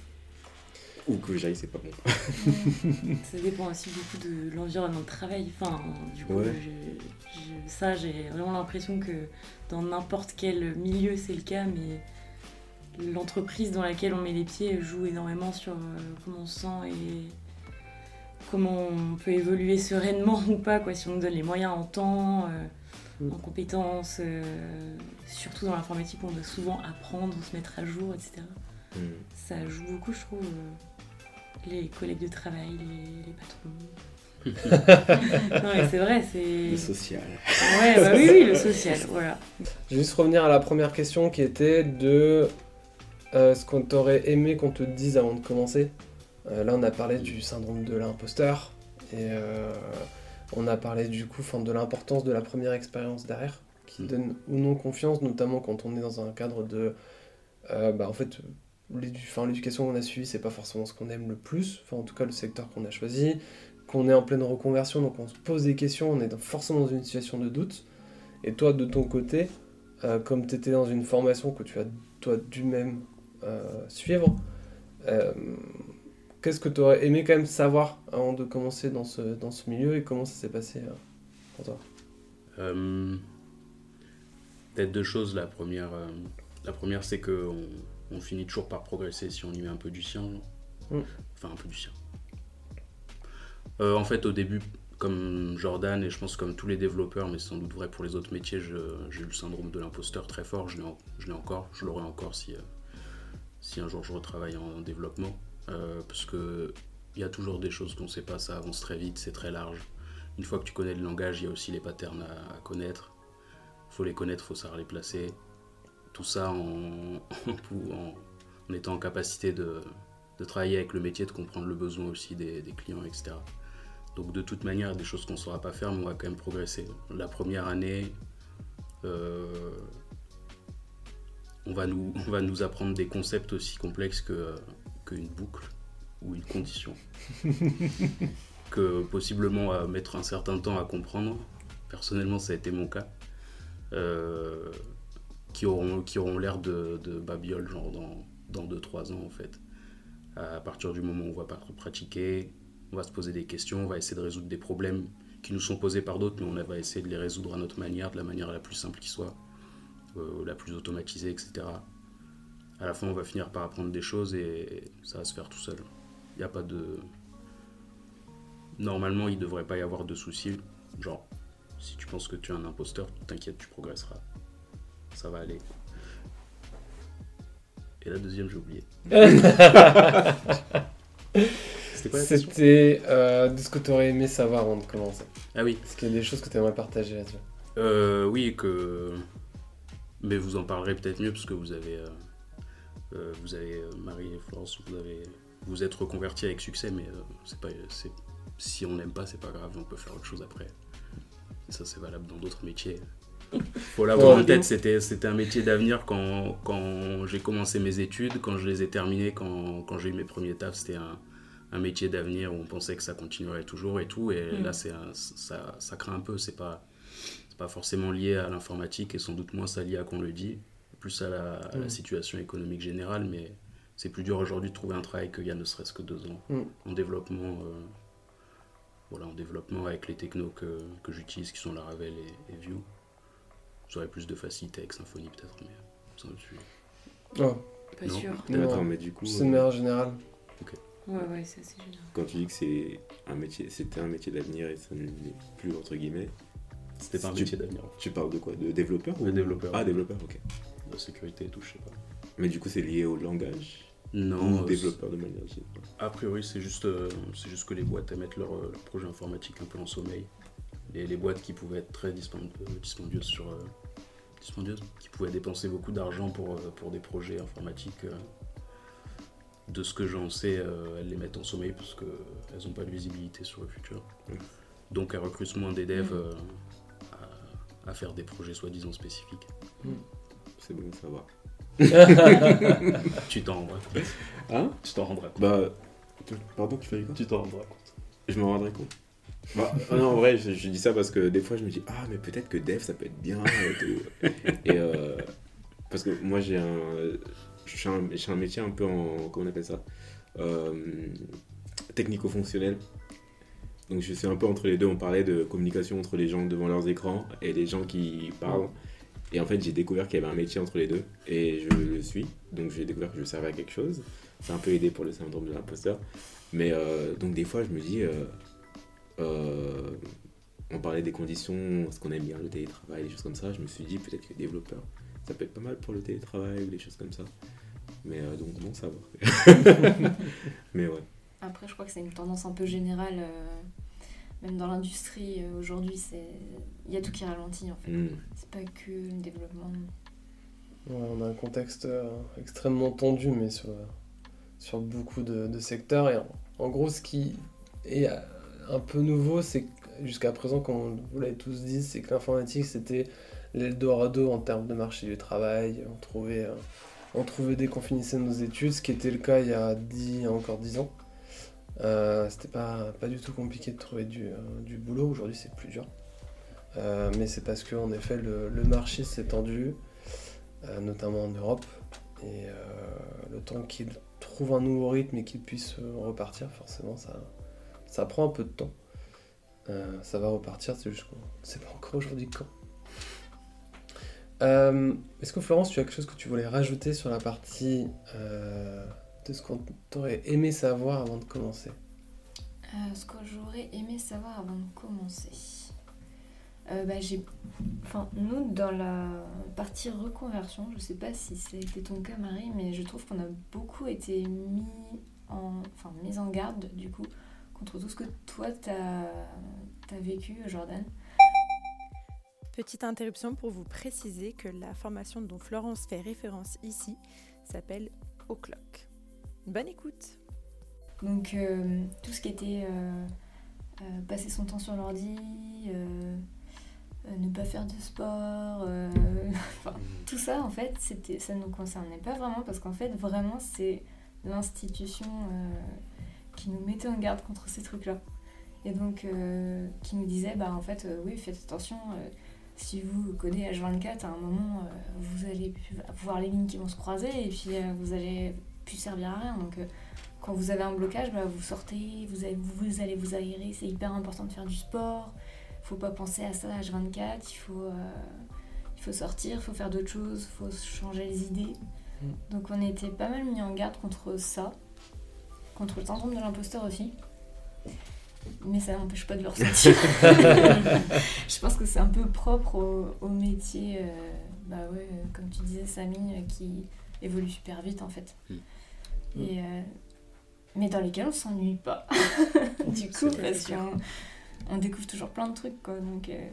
Ou que j'aille, c'est pas bon. Ça dépend aussi beaucoup de l'environnement de travail. Enfin, du coup, Ouais. je- je- ça, j'ai vraiment l'impression que dans n'importe quel milieu, c'est le cas, mais l'entreprise dans laquelle on met les pieds joue énormément sur euh, comment on se sent et comment on peut évoluer sereinement ou pas, quoi, si on nous donne les moyens en temps, euh, Mm. en compétences, euh, surtout dans l'informatique où on doit souvent apprendre, se mettre à jour, et cetera. Hmm. Ça joue beaucoup, je trouve, euh, les collègues de travail, les, les patrons. Non mais c'est vrai, c'est... Le social. Ouais, bah oui, oui, le social, voilà. Je vais juste revenir à la première question qui était de euh, ce qu'on t'aurait aimé qu'on te dise avant de commencer. Euh, là on a parlé du syndrome de l'imposteur et euh, on a parlé du coup enfin, de l'importance de la première expérience derrière qui Mm. donne ou non confiance, notamment quand on est dans un cadre de euh, bah en fait l'édu- enfin, l'éducation qu'on a suivie c'est pas forcément ce qu'on aime le plus, enfin en tout cas le secteur qu'on a choisi, qu'on est en pleine reconversion donc on se pose des questions, on est dans- forcément dans une situation de doute. Et toi de ton côté, euh, comme tu étais dans une formation que tu as toi dû même euh, suivre, euh, qu'est-ce que tu aurais aimé quand même savoir avant de commencer dans ce, dans ce milieu et comment ça s'est passé euh, pour toi? Euh, Peut-être deux choses. La première, euh, la première c'est qu'on on finit toujours par progresser si on y met un peu du sien. Mm. Enfin, un peu du sien. Euh, en fait, au début, comme Jordan et je pense comme tous les développeurs, mais c'est sans doute vrai pour les autres métiers, je- j'ai eu le syndrome de l'imposteur très fort. Je l'ai, en- je l'ai encore, je l'aurai encore si, euh, si un jour je retravaille en, en développement. Euh, parce que il y a toujours des choses qu'on ne sait pas, ça avance très vite, c'est très large. Une fois que tu connais le langage, il y a aussi les patterns à, à connaître. Il faut les connaître, il faut savoir les placer. Tout ça en, en, en étant en capacité de, de travailler avec le métier, de comprendre le besoin aussi des, des clients, et cetera. Donc de toute manière, il y a des choses qu'on ne saura pas faire, mais on va quand même progresser. La première année, euh, on, va nous, on va nous apprendre des concepts aussi complexes que, qu'une boucle ou une condition. Que possiblement à mettre un certain temps à comprendre. Personnellement, ça a été mon cas. Euh, qui auront, qui auront l'air de, de babioles genre dans, dans deux trois ans en fait. À partir du moment où on va pas pratiquer, on va se poser des questions, on va essayer de résoudre des problèmes qui nous sont posés par d'autres, mais on va essayer de les résoudre à notre manière, de la manière la plus simple qui soit, euh, la plus automatisée, et cetera. À la fin, on va finir par apprendre des choses et ça va se faire tout seul. Il n'y a pas de... Normalement, il ne devrait pas y avoir de soucis. Genre, si tu penses que tu es un imposteur, t'inquiète, tu progresseras. Ça va aller. Et la deuxième, j'ai oublié. C'était quoi la question ? C'était euh, de ce que tu aurais aimé savoir avant de commencer. Ah oui. Est-ce qu'il y a des choses que tu aimerais partager là-dessus? Euh, oui, que... Mais vous en parlerez peut-être mieux parce que vous avez... Euh, euh, vous avez euh, Marie et Florence, vous avez... Vous êtes reconvertis avec succès, mais euh, c'est pas... C'est... Si on n'aime pas, c'est pas grave, on peut faire autre chose après. Et ça, c'est valable dans d'autres métiers. Faut l'avoir Ouais. en tête, c'était, c'était un métier d'avenir quand, quand j'ai commencé mes études, quand je les ai terminées, quand, quand j'ai eu mes premiers tafs, c'était un, un métier d'avenir où on pensait que ça continuerait toujours et tout, et Mm. là c'est un- ça, ça craint un peu, c'est pas, c'est pas forcément lié à l'informatique et sans doute moins ça lié à qu'on le dit, plus à la, à la Mm. situation économique générale, mais c'est plus dur aujourd'hui de trouver un travail qu'il y a ne serait-ce que deux ans. Mm. En développement, euh, voilà, en développement avec les technos que, que j'utilise, qui sont Laravel et, et Vue, j'aurais plus de facilité avec Symfony peut-être, mais c'est un autre sujet. Oh, Pas Non. sûr. non. Attends, mais du coup, C'est de euh, manière générale. Ouais, ouais, c'est assez génial. quand tu dis que c'est un métier, c'était un métier d'avenir et ça ne l'est plus entre guillemets, C'était pas un Tu- métier d'avenir. tu parles de quoi? De développeur ou De développeur. Ah, développeur, ok. De sécurité et tout, je sais pas. Mais du coup, c'est lié au langage Non, ou euh, développeur de manière générale. a priori, c'est juste, euh, c'est juste que les boîtes émettent leur, euh, leur projet informatique un peu en sommeil. Et les boîtes qui pouvaient être très dispend- euh, dispendieuses sur. euh, dispendieuses, qui pouvaient dépenser beaucoup d'argent pour, euh, pour des projets informatiques. euh, de ce que j'en sais, euh, elles les mettent en sommeil parce qu'elles n'ont pas de visibilité sur le futur. Mm. Donc elles recrutent moins des devs Mm. euh, à, à faire des projets soi-disant spécifiques. C'est bon de savoir. Tu t'en rendras compte. Hein? Tu t'en rendras compte. Bah, tu- pardon, tu fais quoi? Tu t'en rendras compte. Je m'en rendrai compte. Bah, ah non, en vrai, je, je dis ça parce que des fois, je me dis, ah, mais peut-être que dev, ça peut être bien. Et, tout. Et, euh, parce que moi, j'ai un, j'ai un, j'ai un métier un peu en, comment on appelle ça, euh, technico-fonctionnel. Donc, je suis un peu entre les deux. On parlait de communication entre les gens devant leurs écrans et les gens qui parlent. Et en fait, j'ai découvert qu'il y avait un métier entre les deux. Et je le suis. Donc, j'ai découvert que je servais à quelque chose. C'est un peu aidé pour le syndrome de l'imposteur. Mais euh, donc, des fois, je me dis... Euh, euh, on parlait des conditions, est-ce qu'on aime bien le télétravail, des choses comme ça. Je me suis dit peut-être que développeur, ça peut être pas mal pour le télétravail ou des choses comme ça. Mais euh, donc bon, ça va. Mais ouais. Après, je crois que c'est une tendance un peu générale, euh, même dans l'industrie euh, aujourd'hui, c'est il y a tout qui ralentit en fait. Mm. C'est pas que le développement. Ouais, on a un contexte euh, extrêmement tendu, mais sur, sur beaucoup de, de secteurs. Et en, en gros, ce qui est euh, un peu nouveau, c'est que jusqu'à présent, comme vous l'avez tous dit, c'est que l'informatique, c'était l'Eldorado en termes de marché du travail. On trouvait, euh, on trouvait dès qu'on finissait nos études, ce qui était le cas il y a dix, il y a encore dix ans. Euh, c'était pas, pas du tout compliqué de trouver du, euh, du boulot. Aujourd'hui, c'est plus dur. Euh, mais c'est parce que en effet, le, le marché s'est tendu. Euh, notamment en Europe, et euh, le temps qu'il trouve un nouveau rythme et qu'il puisse euh, repartir, forcément, ça, ça prend un peu de temps. Euh, ça va repartir, c'est juste qu'on ne sait pas encore aujourd'hui quand. Euh, est-ce que Florence, tu as quelque chose que tu voulais rajouter sur la partie euh, de ce qu'on t'aurait aimé savoir avant de commencer? Euh, ce que j'aurais aimé savoir avant de commencer. Euh, bah, j'ai... enfin, nous, dans la partie reconversion, je sais pas si c'était ton cas, Marie, mais je trouve qu'on a beaucoup été mis en, enfin, mis en garde, du coup, contre tout ce que toi, t'as, t'as vécu, Jordan. Petite interruption pour vous préciser que la formation dont Florence fait référence ici s'appelle O'Clock. Bonne écoute! Donc, euh, tout ce qui était euh, euh, passer son temps sur l'ordi, euh, euh, ne pas faire de sport, euh, enfin, tout ça, en fait, c'était, ça ne nous concernait pas vraiment, parce qu'en fait, vraiment, c'est l'institution euh, qui nous mettait en garde contre ces trucs-là. Et donc, euh, qui nous disait, bah, en fait, euh, oui, faites attention, euh, si vous codez H vingt-quatre, à un moment, euh, vous allez voir les lignes qui vont se croiser, et puis euh, vous allez plus servir à rien. Donc, euh, quand vous avez un blocage, bah, vous sortez, vous allez, vous allez vous aérer, c'est hyper important de faire du sport. Faut pas penser à ça H vingt-quatre, il faut, euh, il faut sortir, il faut faire d'autres choses, il faut changer les idées. Mm. Donc on était pas mal mis en garde contre ça, contre le syndrome de l'imposteur aussi. Mais ça n'empêche pas de le ressentir. Je pense que c'est un peu propre au, au métier, euh, bah ouais, comme tu disais Samy, euh, qui évolue super vite en fait. Mm. Et, euh, mais dans lesquels on s'ennuie pas. Du coup, parce qu'on on découvre toujours plein de trucs, quoi. Donc, euh,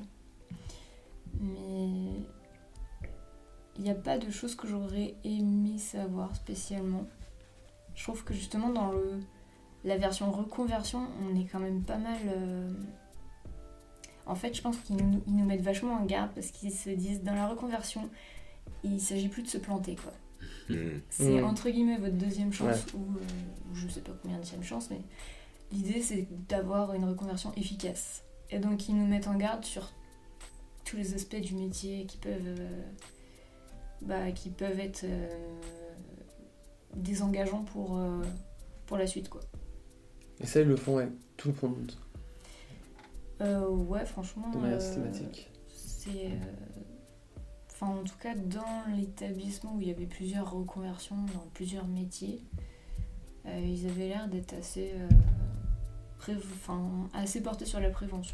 mais il n'y a pas de choses que j'aurais aimé savoir spécialement. Je trouve que justement dans le, la version reconversion, on est quand même pas mal... Euh... En fait, je pense qu'ils nous, ils nous mettent vachement en garde parce qu'ils se disent, dans la reconversion, il ne s'agit plus de se planter, quoi. Mmh. C'est mmh. entre guillemets votre deuxième chance, ouais. ou, euh, ou je sais pas combien de deuxième chance, mais l'idée c'est d'avoir une reconversion efficace. Et donc ils nous mettent en garde sur tous les aspects du métier qui peuvent, euh, bah, qui peuvent être euh, désengageants pour, euh, pour la suite, quoi. Et ça, ils le font avec tout le monde, Euh, ouais, franchement. de manière euh, systématique. C'est. euh, Enfin, en tout cas, dans l'établissement où il y avait plusieurs reconversions dans plusieurs métiers, euh, ils avaient l'air d'être assez. Euh, prév- enfin, assez portés sur la prévention.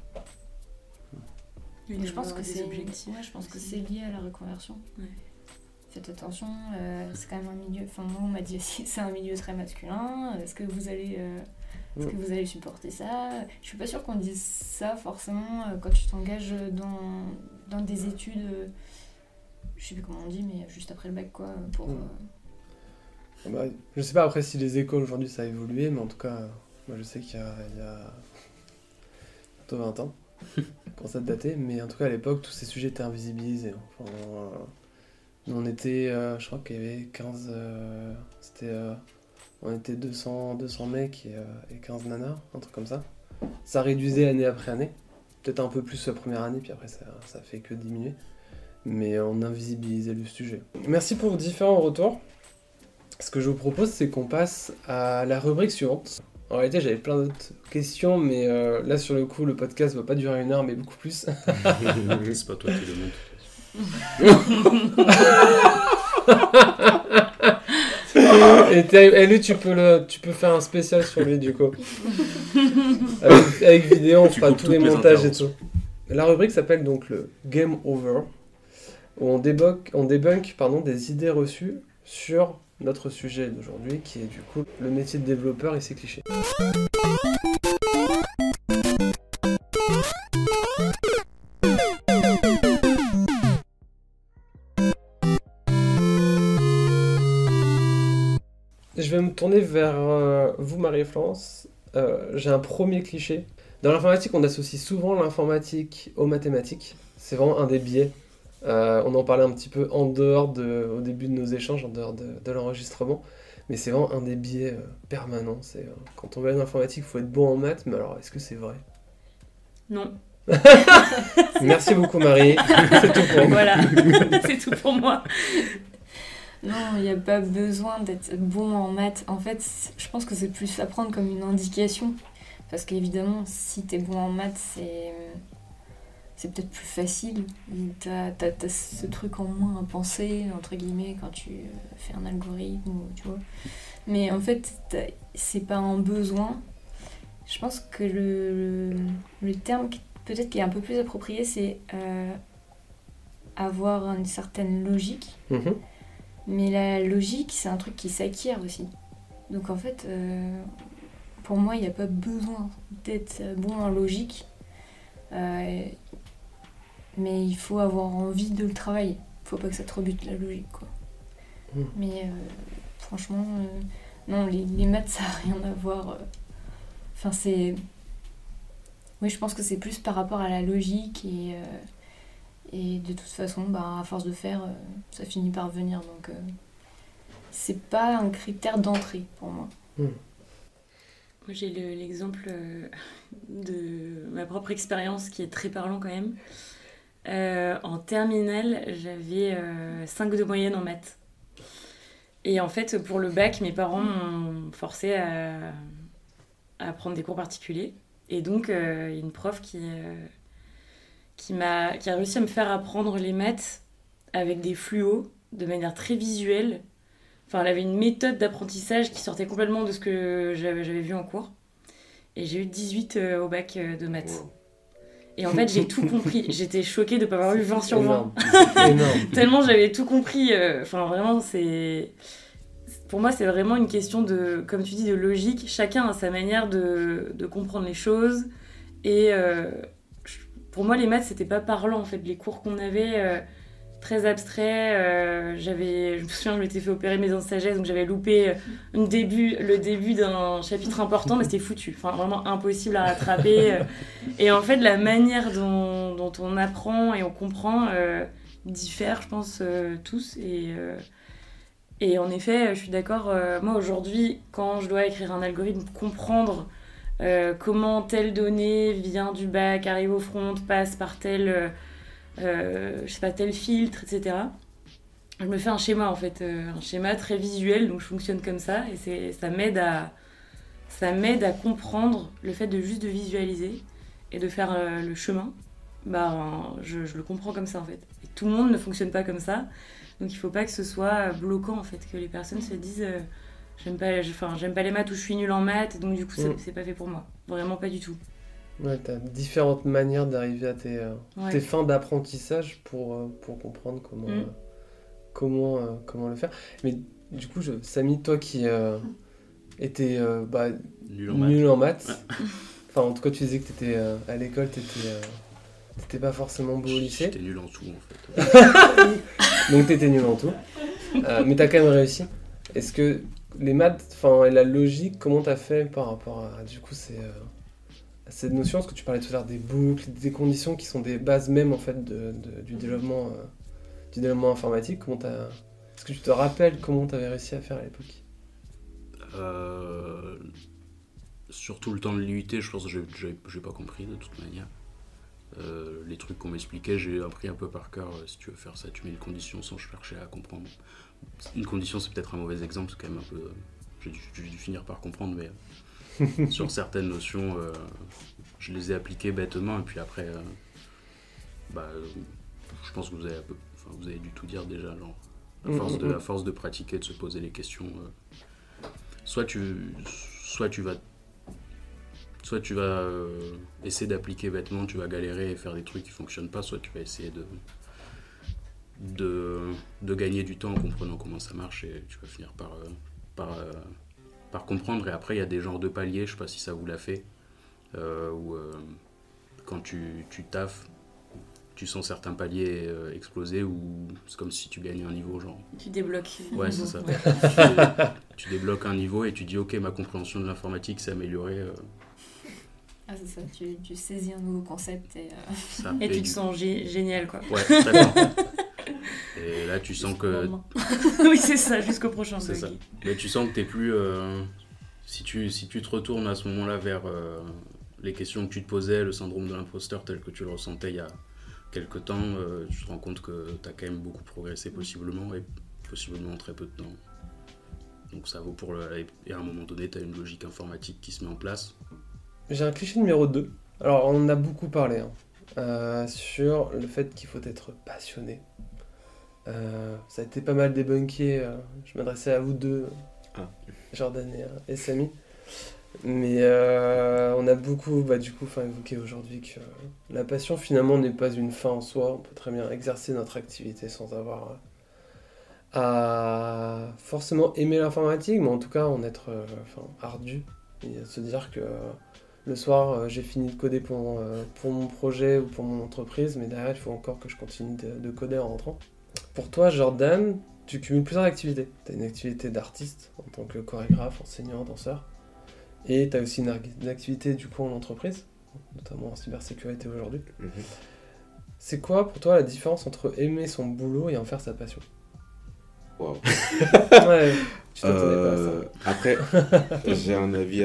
Il Et je pense que des c'est. objectifs. Ouais, je pense que aussi. c'est lié à la reconversion. Ouais. Faites attention, euh, c'est quand même un milieu. Enfin, moi, on m'a dit aussi, c'est un milieu très masculin. Est-ce que vous allez, euh, est-ce que vous allez supporter ça ? Je suis pas sûre qu'on dise ça forcément euh, quand tu t'engages dans, dans des études. euh, je sais plus comment on dit, mais juste après le bac, quoi. Pour. Mm. euh, Bah, je sais pas après si les écoles aujourd'hui ça a évolué, mais en tout cas, moi je sais qu'il y a, il y a bientôt vingt ans, quand ça datait, mais en tout cas à l'époque tous ces sujets étaient invisibilisés. Enfin, euh, nous on était, euh, je crois qu'il y avait quinze, euh, c'était, euh, on était deux cents, deux cents mecs et, euh, et quinze nanas, un truc comme ça. Ça réduisait année après année, peut-être un peu plus la première année, puis après ça, ça fait que diminuer, mais on invisibilisait le sujet. Merci pour vos différents retours. Ce que je vous propose, c'est qu'on passe à la rubrique suivante. En réalité, j'avais plein d'autres questions, mais euh, là, sur le coup, le podcast va pas durer une heure, mais beaucoup plus. C'est pas toi qui le montre. Et, t'as- et lui, tu peux, le, tu peux faire un spécial sur lui, du coup. Avec, avec vidéo, on Tu fera coupes tous les toutes mes montages et interventions. tout. La rubrique s'appelle donc le Game Over, où on débunk, on débunk pardon, des idées reçues sur notre sujet d'aujourd'hui, qui est du coup le métier de développeur et ses clichés. Je vais me tourner vers euh, vous, Marie-Florence. Euh, j'ai un premier cliché. Dans l'informatique, on associe souvent l'informatique aux mathématiques. C'est vraiment un des biais. Euh, on en parlait un petit peu en dehors de, au début de nos échanges, en dehors de, de l'enregistrement. Mais c'est vraiment un des biais euh, permanents. C'est, euh, quand on va en informatique, il faut être bon en maths. Mais alors, est-ce que c'est vrai ? Non. Merci beaucoup, Marie. C'est tout pour moi. Voilà, c'est tout pour moi. Non, il n'y a pas besoin d'être bon en maths. En fait, c'est- je pense que c'est plus à prendre comme une indication. Parce qu'évidemment, si t'es bon en maths, c'est, c'est peut-être plus facile. T'as, t'as, t'as ce truc en moins à penser, entre guillemets, quand tu euh, fais un algorithme, ou, tu vois. Mais en fait, t'as- c'est pas un besoin. Je pense que le, le, le terme qui- peut-être qui est un peu plus approprié, c'est euh, avoir une certaine logique. Mhm. Mais la logique, c'est un truc qui s'acquiert aussi. Donc en fait, euh, pour moi, il n'y a pas besoin d'être bon en logique. Euh, mais il faut avoir envie de le travailler. Il faut pas que ça te rebute la logique, quoi. Mm. Mais euh, franchement, euh, non, les, les maths, ça n'a rien à voir. euh. Enfin, c'est... Oui, je pense que c'est plus par rapport à la logique et... euh, Et de toute façon, bah, à force de faire, euh, ça finit par venir. Donc, euh, c'est pas un critère d'entrée pour moi. Moi, j'ai le- l'exemple euh, de ma propre expérience qui est très parlant quand même. Euh, en terminale, j'avais euh, cinq de moyenne en maths. Et en fait, pour le bac, mes parents m'ont forcé à, à prendre des cours particuliers. Et donc, euh, il y a une prof qui... euh, qui, m'a, qui a réussi à me faire apprendre les maths avec des fluos, de manière très visuelle. Enfin, elle avait une méthode d'apprentissage qui sortait complètement de ce que j'avais, j'avais vu en cours. Et j'ai eu dix-huit euh, au bac euh, de maths. Wow. Et en fait, j'ai tout compris. J'étais choquée de ne pas avoir eu vingt sur vingt. Énorme. Énorme. Tellement j'avais tout compris. euh, Enfin, vraiment, c'est... Pour moi, c'est vraiment une question de, comme tu dis, de logique. Chacun a sa manière de, de comprendre les choses. Et... Euh, Pour moi, les maths, c'était pas parlant, en fait. Les cours qu'on avait, euh, très abstraits. Euh, j'avais, je me souviens, je m'étais fait opérer mes dents de sagesse, donc j'avais loupé une début, le début d'un chapitre important, mais c'était foutu. Enfin, vraiment impossible à rattraper. Et en fait, la manière dont, dont on apprend et on comprend euh, diffère, je pense, euh, tous. Et, euh, et en effet, je suis d'accord. Euh, moi, aujourd'hui, quand je dois écrire un algorithme, comprendre... Euh, comment telle donnée vient du bac, arrive au front, passe par tel, euh, je sais pas, tel filtre, et cetera. je me fais un schéma en fait, euh, un schéma très visuel, donc je fonctionne comme ça et c'est, ça m'aide à, ça m'aide à comprendre le fait de juste de visualiser et de faire euh, le chemin. Bah, je, je le comprends comme ça en fait. Et tout le monde ne fonctionne pas comme ça, donc il faut pas que ce soit bloquant en fait, que les personnes se disent euh, j'aime pas, enfin j'aime pas les maths ou je suis nulle en maths, donc du coup c'est, Mm. c'est pas fait pour moi. Vraiment pas du tout. Ouais, t'as différentes manières d'arriver à tes, euh, Ouais. tes fins d'apprentissage pour, euh, pour comprendre comment, Mm. euh, comment, euh, comment le faire. Mais du coup, je, Samy, toi qui euh, étais euh, bah, Nul en maths. nul en maths, enfin en tout cas tu disais que t'étais euh, à l'école, t'étais, euh, t'étais pas forcément beau au lycée, J'étais nul en tout en fait. donc t'étais nul en tout, euh, mais t'as quand même réussi. Est-ce que les maths, enfin et la logique, comment t'as fait par rapport à du coup c'est euh, cette notion, parce que tu parlais tout à l'heure des boucles, des conditions qui sont des bases même en fait de, de- du développement euh, du développement informatique. Comment t'as... Est-ce que tu te rappelles comment t'avais réussi à faire à l'époque? Euh, surtout le temps de l'I U T, je pense que j'ai, j'ai, j'ai pas compris de toute manière. Euh, les trucs qu'on m'expliquait, j'ai appris un peu par cœur. Euh, si tu veux faire ça, tu mets une condition sans chercher à comprendre. Une condition, c'est peut-être un mauvais exemple, c'est quand même un peu. J'ai dû, j'ai dû finir par comprendre, mais euh, sur certaines notions, euh, je les ai appliquées bêtement, et puis après, euh, bah, euh, je pense que vous avez, un peu, enfin, vous avez dû tout dire déjà, genre, à force de, à force de pratiquer, de se poser les questions. Euh, soit tu, soit tu vas, soit tu vas euh, essayer d'appliquer bêtement, tu vas galérer et faire des trucs qui fonctionnent pas, soit tu vas essayer de, de, de gagner du temps en comprenant comment ça marche et tu vas finir par, euh, par, euh, par comprendre. Et après, il y a des genres de paliers, je sais pas si ça vous l'a fait, euh, où euh, quand tu, tu taffes, tu sens certains paliers euh, exploser ou c'est comme si tu gagnais un niveau, genre. Tu débloques. Ouais, c'est ça. Ouais. tu, tu débloques un niveau et tu dis ok, ma compréhension de l'informatique s'est améliorée. euh, Ah, c'est ça, tu, tu saisis un nouveau concept et. euh, ça. Et tu du- te sens gé- génial quoi. Ouais, d'accord. Et là, tu sens que Oui, c'est ça, jusqu'au prochain c'est bug. ça. Mais tu sens que t'es plus. euh, si, tu, si tu te retournes à ce moment-là vers euh, les questions que tu te posais, le syndrome de l'imposteur tel que tu le ressentais il y a quelques temps, euh, tu te rends compte que t'as quand même beaucoup progressé possiblement et possiblement en très peu de temps. Donc ça vaut pour le. Et à un moment donné, t'as une logique informatique qui se met en place. J'ai un cliché numéro deux. Alors, on en a beaucoup parlé hein, euh, sur le fait qu'il faut être passionné. Euh, ça a été pas mal débunké. euh, je m'adressais à vous deux, Ah. Jordan et, euh, et Samy. Mais euh, on a beaucoup bah, du coup, enfin, évoqué aujourd'hui que la passion finalement n'est pas une fin en soi. On peut très bien exercer notre activité sans avoir euh, à forcément aimer l'informatique, mais en tout cas en être euh, enfin, ardu et se dire que euh, le soir euh, j'ai fini de coder pour, euh, pour mon projet ou pour mon entreprise, mais derrière il faut encore que je continue de, de coder en rentrant. Pour toi, Jordan, tu cumules plusieurs activités. Tu as une activité d'artiste en tant que chorégraphe, enseignant, danseur. Et tu as aussi une, ar- une activité du coup en entreprise, notamment en cybersécurité aujourd'hui. Mhm. C'est quoi pour toi la différence entre aimer son boulot et en faire sa passion? Waouh. Ouais, tu t'attendais Euh, pas à ça. après, j'ai un avis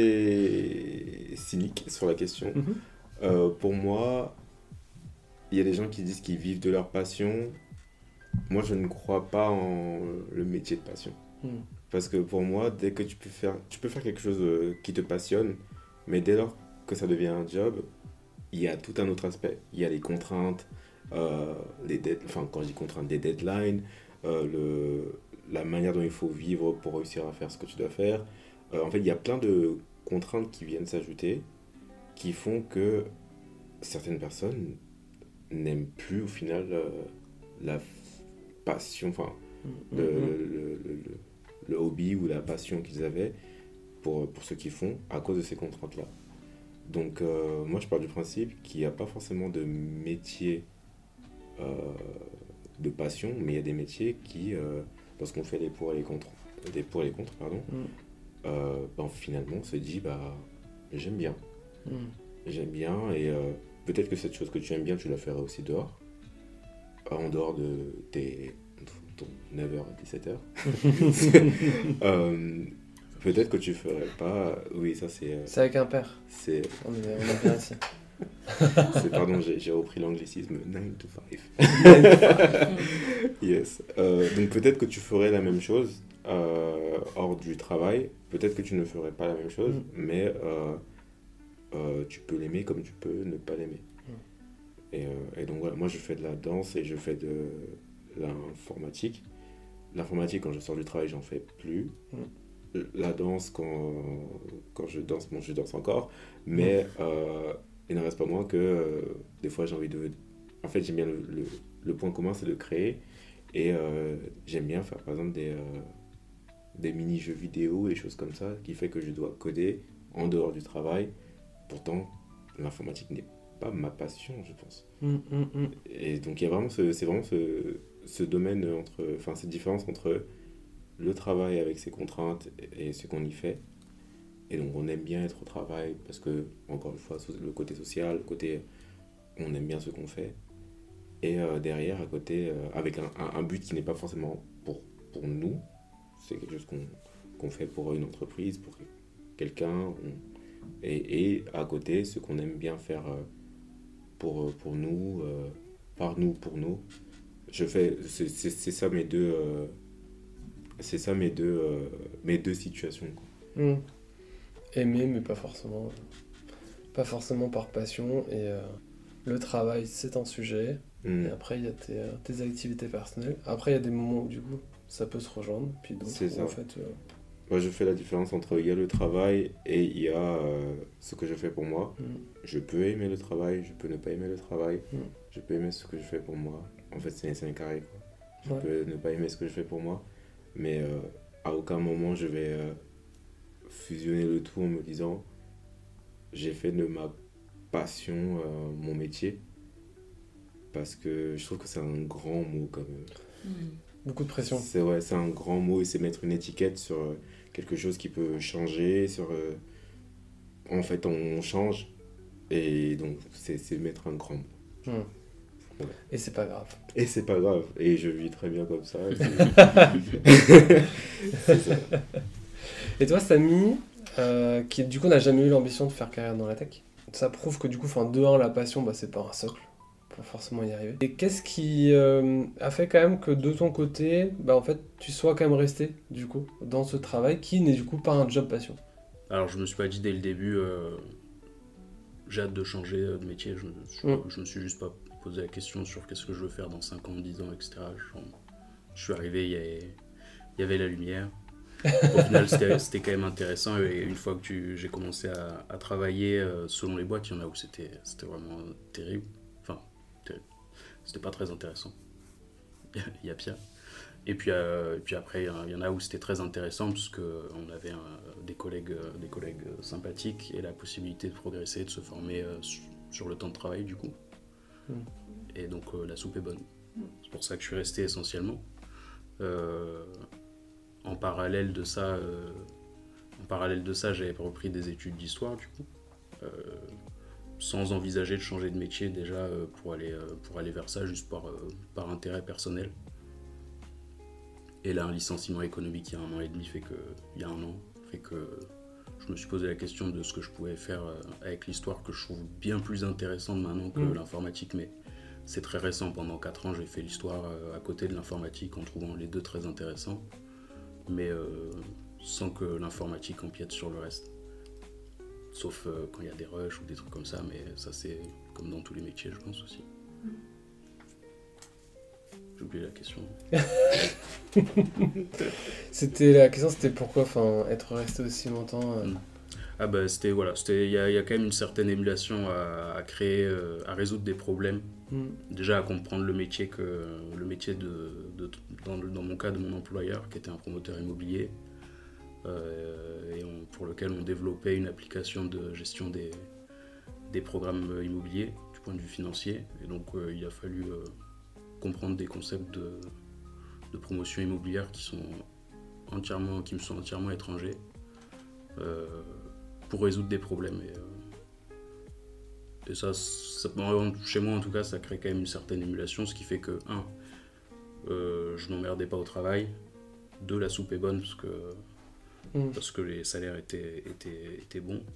assez cynique sur la question. Mhm. Euh, pour moi, il y a des gens qui disent qu'ils vivent de leur passion. Moi, je ne crois pas en le métier de passion. Mhm. Parce que pour moi, dès que tu peux faire, tu peux faire quelque chose euh, qui te passionne, mais dès lors que ça devient un job, il y a tout un autre aspect. Il y a les contraintes, euh, les dead- enfin quand je dis contraintes, des deadlines, euh, le, la manière dont il faut vivre pour réussir à faire ce que tu dois faire. Euh, en fait, il y a plein de contraintes qui viennent s'ajouter, qui font que certaines personnes n'aiment plus au final euh, la f- passion, enfin le, Mhm. le, le- le- le hobby ou la passion qu'ils avaient pour, pour ce qu'ils font à cause de ces contraintes-là. Donc euh, moi je pars du principe qu'il n'y a pas forcément de métier euh, de passion, mais il y a des métiers qui, euh, lorsqu'on fait les pour et les contre, des pour et les contre, pardon, Mhm. euh, ben, finalement on se dit bah j'aime bien, Mhm. j'aime bien et euh, peut-être que cette chose que tu aimes bien tu la ferais aussi dehors, en dehors de tes ton neuf heures à dix-sept heures. euh, peut-être que tu ferais pas. Oui, ça c'est. euh, C'est avec un père. c'est On est, on est bien ici. C'est, pardon, j'ai, j'ai repris l'anglicisme nine to five. Yes. Euh, donc peut-être que tu ferais la même chose euh, hors du travail. Peut-être que tu ne ferais pas la même chose, Mm. mais euh, euh, tu peux l'aimer comme tu peux ne pas l'aimer. Mm. Et, euh, et donc voilà, moi je fais de la danse et je fais de l'informatique. L'informatique, quand je sors du travail, j'en fais plus. Mm. La danse, quand, quand je danse, bon, je danse encore, mais euh, il n'en reste pas moins que euh, des fois j'ai envie de... En fait, j'aime bien le, le, le point commun, c'est de créer. Et euh, j'aime bien faire par exemple des, euh, des mini-jeux vidéo, des choses comme ça, qui fait que je dois coder en dehors du travail. Pourtant, l'informatique n'est pas ma passion, je pense. Mm, mm, mm. Et donc il y a vraiment ce, c'est vraiment ce, ce domaine entre, enfin cette différence entre le travail avec ses contraintes et, et ce qu'on y fait. Et donc on aime bien être au travail parce que, encore une fois, le côté social, le côté on aime bien ce qu'on fait. Et euh, derrière, à côté, euh, avec un, un, un but qui n'est pas forcément pour, pour nous, c'est quelque chose qu'on, qu'on fait pour une entreprise, pour quelqu'un. On, et, et à côté, ce qu'on aime bien faire euh, pour, pour nous, euh, par nous, pour nous. Je fais, c'est, c'est, c'est ça mes deux, euh, c'est ça mes deux, euh, mes deux situations, quoi. Mm. Aimer, mais pas forcément, pas forcément par passion. Et euh, le travail, c'est un sujet. Mm. Et après, il y a tes, euh, tes activités personnelles. Après, il y a des moments où, du coup, ça peut se rejoindre. Puis d'autres, C'est ça. où, en fait... euh, Moi, je fais la différence entre il y a le travail et il y a euh, ce que je fais pour moi. mm, Je peux aimer le travail, je peux ne pas aimer le travail. Mm. Je peux aimer ce que je fais pour moi. En fait, c'est, c'est un carré, quoi. Je Ouais. peux ne pas aimer ce que je fais pour moi, mais euh, à aucun moment je vais euh, fusionner le tout en me disant j'ai fait de ma passion euh, mon métier. Parce que je trouve que c'est un grand mot quand même. Mm. beaucoup de pression. C'est, ouais, c'est un grand mot et c'est mettre une étiquette sur euh, quelque chose qui peut changer. Sur, euh, en fait, on change et donc c'est, c'est mettre un grand mot. Mm. Ouais. Et c'est pas grave. Et c'est pas grave. Et je vis très bien comme ça. Et c'est... c'est ça. Et toi, Samy, euh, qui du coup n'a jamais eu l'ambition de faire carrière dans la tech, ça prouve que du coup, enfin, de un, la passion, bah, c'est pas un socle pour forcément y arriver. Et qu'est-ce qui euh, a fait quand même que de ton côté, bah, en fait, tu sois quand même resté du coup dans ce travail qui n'est du coup pas un job passion? Alors, je me suis pas dit dès le début, euh, j'ai hâte de changer de métier. Je, je, Mm. je me suis juste pas posé la question sur qu'est-ce que je veux faire dans cinq ans, dix ans, et cetera. Je, je suis arrivé, il y avait, il y avait la lumière. Au final, c'était, c'était quand même intéressant. Et une fois que tu, j'ai commencé à, à travailler euh, selon les boîtes, il y en a où c'était, c'était vraiment terrible. Enfin, terrible. C'était pas très intéressant. Il y a pire. Et puis, euh, et puis après, il y en a où c'était très intéressant parce qu'on avait un, des, collègues, des collègues sympathiques et la possibilité de progresser, de se former euh, sur, sur le temps de travail du coup. Mm. Et donc euh, la soupe est bonne. C'est pour ça que je suis resté essentiellement. Euh, en parallèle de ça, euh, en parallèle de ça, j'avais repris des études d'histoire du coup, euh, sans envisager de changer de métier déjà euh, pour aller euh, pour aller vers ça, juste par euh, par intérêt personnel. Et là, un licenciement économique il y a un an et demi fait que, il y a un an, fait que je me suis posé la question de ce que je pouvais faire euh, avec l'histoire que je trouve bien plus intéressante maintenant que Mm. l'informatique, mais c'est très récent. Pendant quatre ans, j'ai fait l'histoire euh, à côté de l'informatique en trouvant les deux très intéressants, mais euh, sans que l'informatique empiète sur le reste. Sauf euh, quand il y a des rushs ou des trucs comme ça, mais ça c'est comme dans tous les métiers, je pense aussi. J'ai oublié la question. C'était la question, c'était pourquoi, enfin, être resté aussi longtemps. euh, Mm. Ah bah c'était voilà, c'était il y, a- il y a quand même une certaine émulation à, à créer, euh, à résoudre des problèmes. mm, Déjà à comprendre le métier que le métier de, de- dans, le- dans mon cas de mon employeur qui était un promoteur immobilier euh, et on- pour lequel on développait une application de gestion des, des programmes immobiliers du point de vue financier. Et donc euh, il a fallu euh, comprendre des concepts de, de promotion immobilière qui sont entièrement qui me sont entièrement étrangers. Euh, pour résoudre des problèmes. Et, euh, et ça, ça, chez moi en tout cas, ça crée quand même une certaine émulation, ce qui fait que, un, euh, je m'emmerdais pas au travail, deux, la soupe est bonne parce que, mm. parce que les salaires étaient, étaient, étaient bons,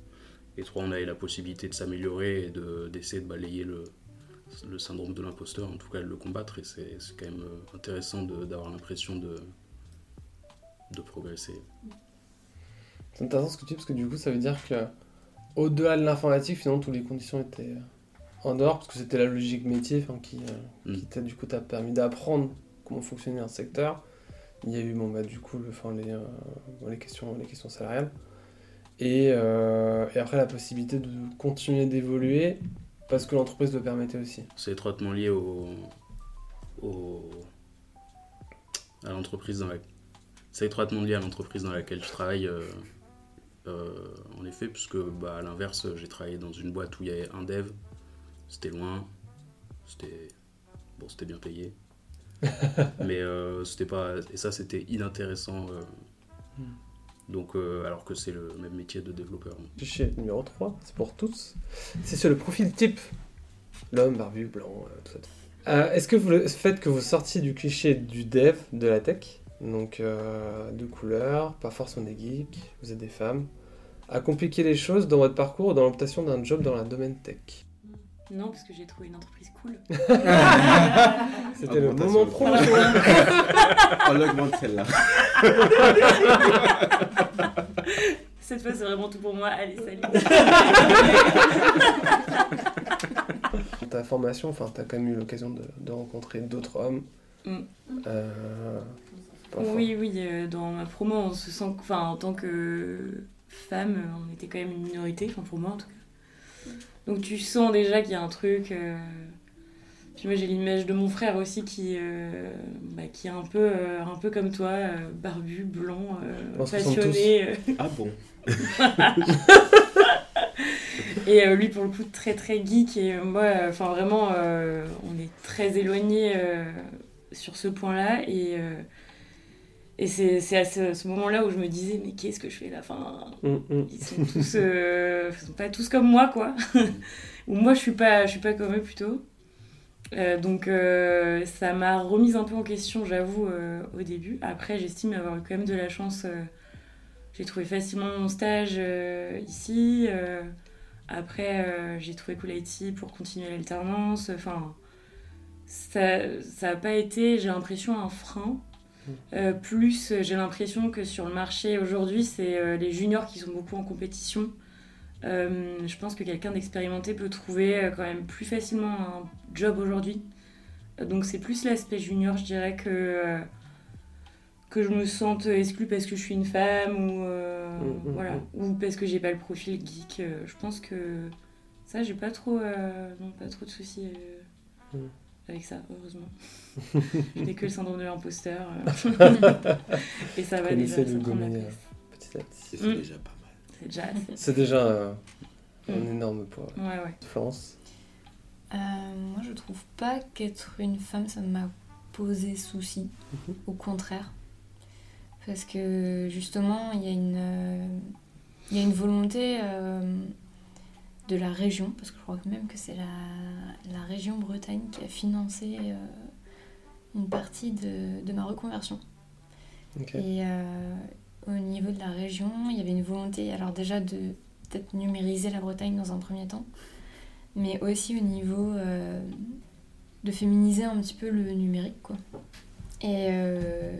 et trois, on avait la possibilité de s'améliorer et de, d'essayer de balayer le, le syndrome de l'imposteur, en tout cas de le combattre, et c'est, c'est quand même intéressant de, d'avoir l'impression de, de progresser. C'est intéressant ce que tu dis, parce que du coup, ça veut dire que au-delà de l'informatique, finalement, toutes les conditions étaient en dehors, parce que c'était la logique métier enfin, qui, euh, Mm. qui t'a, du coup, t'a permis d'apprendre comment fonctionnait un secteur. Il y a eu bon, bah, du coup le, enfin, les, euh, bon, les, questions, les questions salariales. Et, euh, et après, la possibilité de continuer d'évoluer parce que l'entreprise le permettait aussi. C'est étroitement lié au, au, à l'entreprise dans laquelle... C'est étroitement lié à l'entreprise dans laquelle je travaille, euh, euh, en effet, puisque bah, à l'inverse, j'ai travaillé dans une boîte où il y avait un dev, c'était loin, c'était, bon, c'était bien payé, mais euh, c'était pas... Et ça, c'était inintéressant, euh, Mm. donc, euh, alors que c'est le même métier de développeur. Cliché numéro trois, c'est pour tous. C'est sur le profil type. L'homme barbu, blanc, euh, tout ça. Euh, est-ce que vous, le fait que vous sortiez du cliché du dev, de la tech, donc euh, de couleur, pas forcément des geeks, vous êtes des femmes, a compliqué les choses dans votre parcours ou dans l'obtention d'un job dans le domaine tech? Non, parce que j'ai trouvé une entreprise cool. C'était le Augmentation. moment promotion. On l'augmente celle-là. Cette fois, c'est vraiment tout pour moi. Allez, salut. Dans ta formation, enfin, t'as quand même eu l'occasion de, de rencontrer d'autres hommes. Mm. Euh, parfois. Oui, oui, euh, dans ma promo, on se sent, enfin, en tant que femme, euh, on était quand même une minorité, enfin pour moi en tout cas. Donc tu sens déjà qu'il y a un truc. Euh... Puis moi j'ai l'image de mon frère aussi qui, euh, bah, qui est un peu, euh, un peu comme toi, euh, barbu, blanc, euh, On se ressemble passionné. euh. Ah bon? Et euh, lui pour le coup très très geek et euh, moi, enfin euh, vraiment, euh, on est très éloignés euh, sur ce point-là et. Euh, Et c'est, c'est à ce, ce moment-là où je me disais, mais qu'est-ce que je fais là enfin, Mm, mm. ils sont tous, euh, ils sont pas tous comme moi, quoi. Ou moi, je suis pas, je suis pas comme eux, plutôt. Euh, donc, euh, ça m'a remise un peu en question, j'avoue, euh, au début. Après, j'estime avoir eu quand même de la chance. Euh, j'ai trouvé facilement mon stage euh, ici. Euh, après, euh, j'ai trouvé Cool I T pour continuer l'alternance. Enfin, ça, ça a pas été, j'ai l'impression, un frein. Euh, plus j'ai l'impression que sur le marché aujourd'hui c'est euh, les juniors qui sont beaucoup en compétition. Euh, je pense que quelqu'un d'expérimenté peut trouver euh, quand même plus facilement un job aujourd'hui. Euh, donc c'est plus l'aspect junior, je dirais, que, euh, que je me sente exclue parce que je suis une femme ou, euh, Mmh, voilà, mmh. ou parce que j'ai pas le profil geek. Euh, je pense que ça j'ai pas trop, euh, non, pas trop de soucis. Euh... Mmh. Avec ça, heureusement. Je n'ai que le syndrome de l'imposteur. euh. Et ça va Connaissez déjà, le ça prend de la gommer, place. euh, petit à petit. C'est Mm. déjà pas mal. C'est déjà assez. C'est déjà euh, un Mm. énorme poids. Ouais, ouais. Florence. Euh, moi, je trouve pas qu'être une femme, ça m'a posé souci. Mhm. Au contraire. Parce que justement, il y a une, euh, il y a une volonté euh, de la région, parce que je crois que même que c'est la, la région Bretagne qui a financé euh, une partie de, de ma reconversion. Ok. Et euh, au niveau de la région, il y avait une volonté, alors déjà de peut-être numériser la Bretagne dans un premier temps, mais aussi au niveau euh, de féminiser un petit peu le numérique, quoi. Et euh,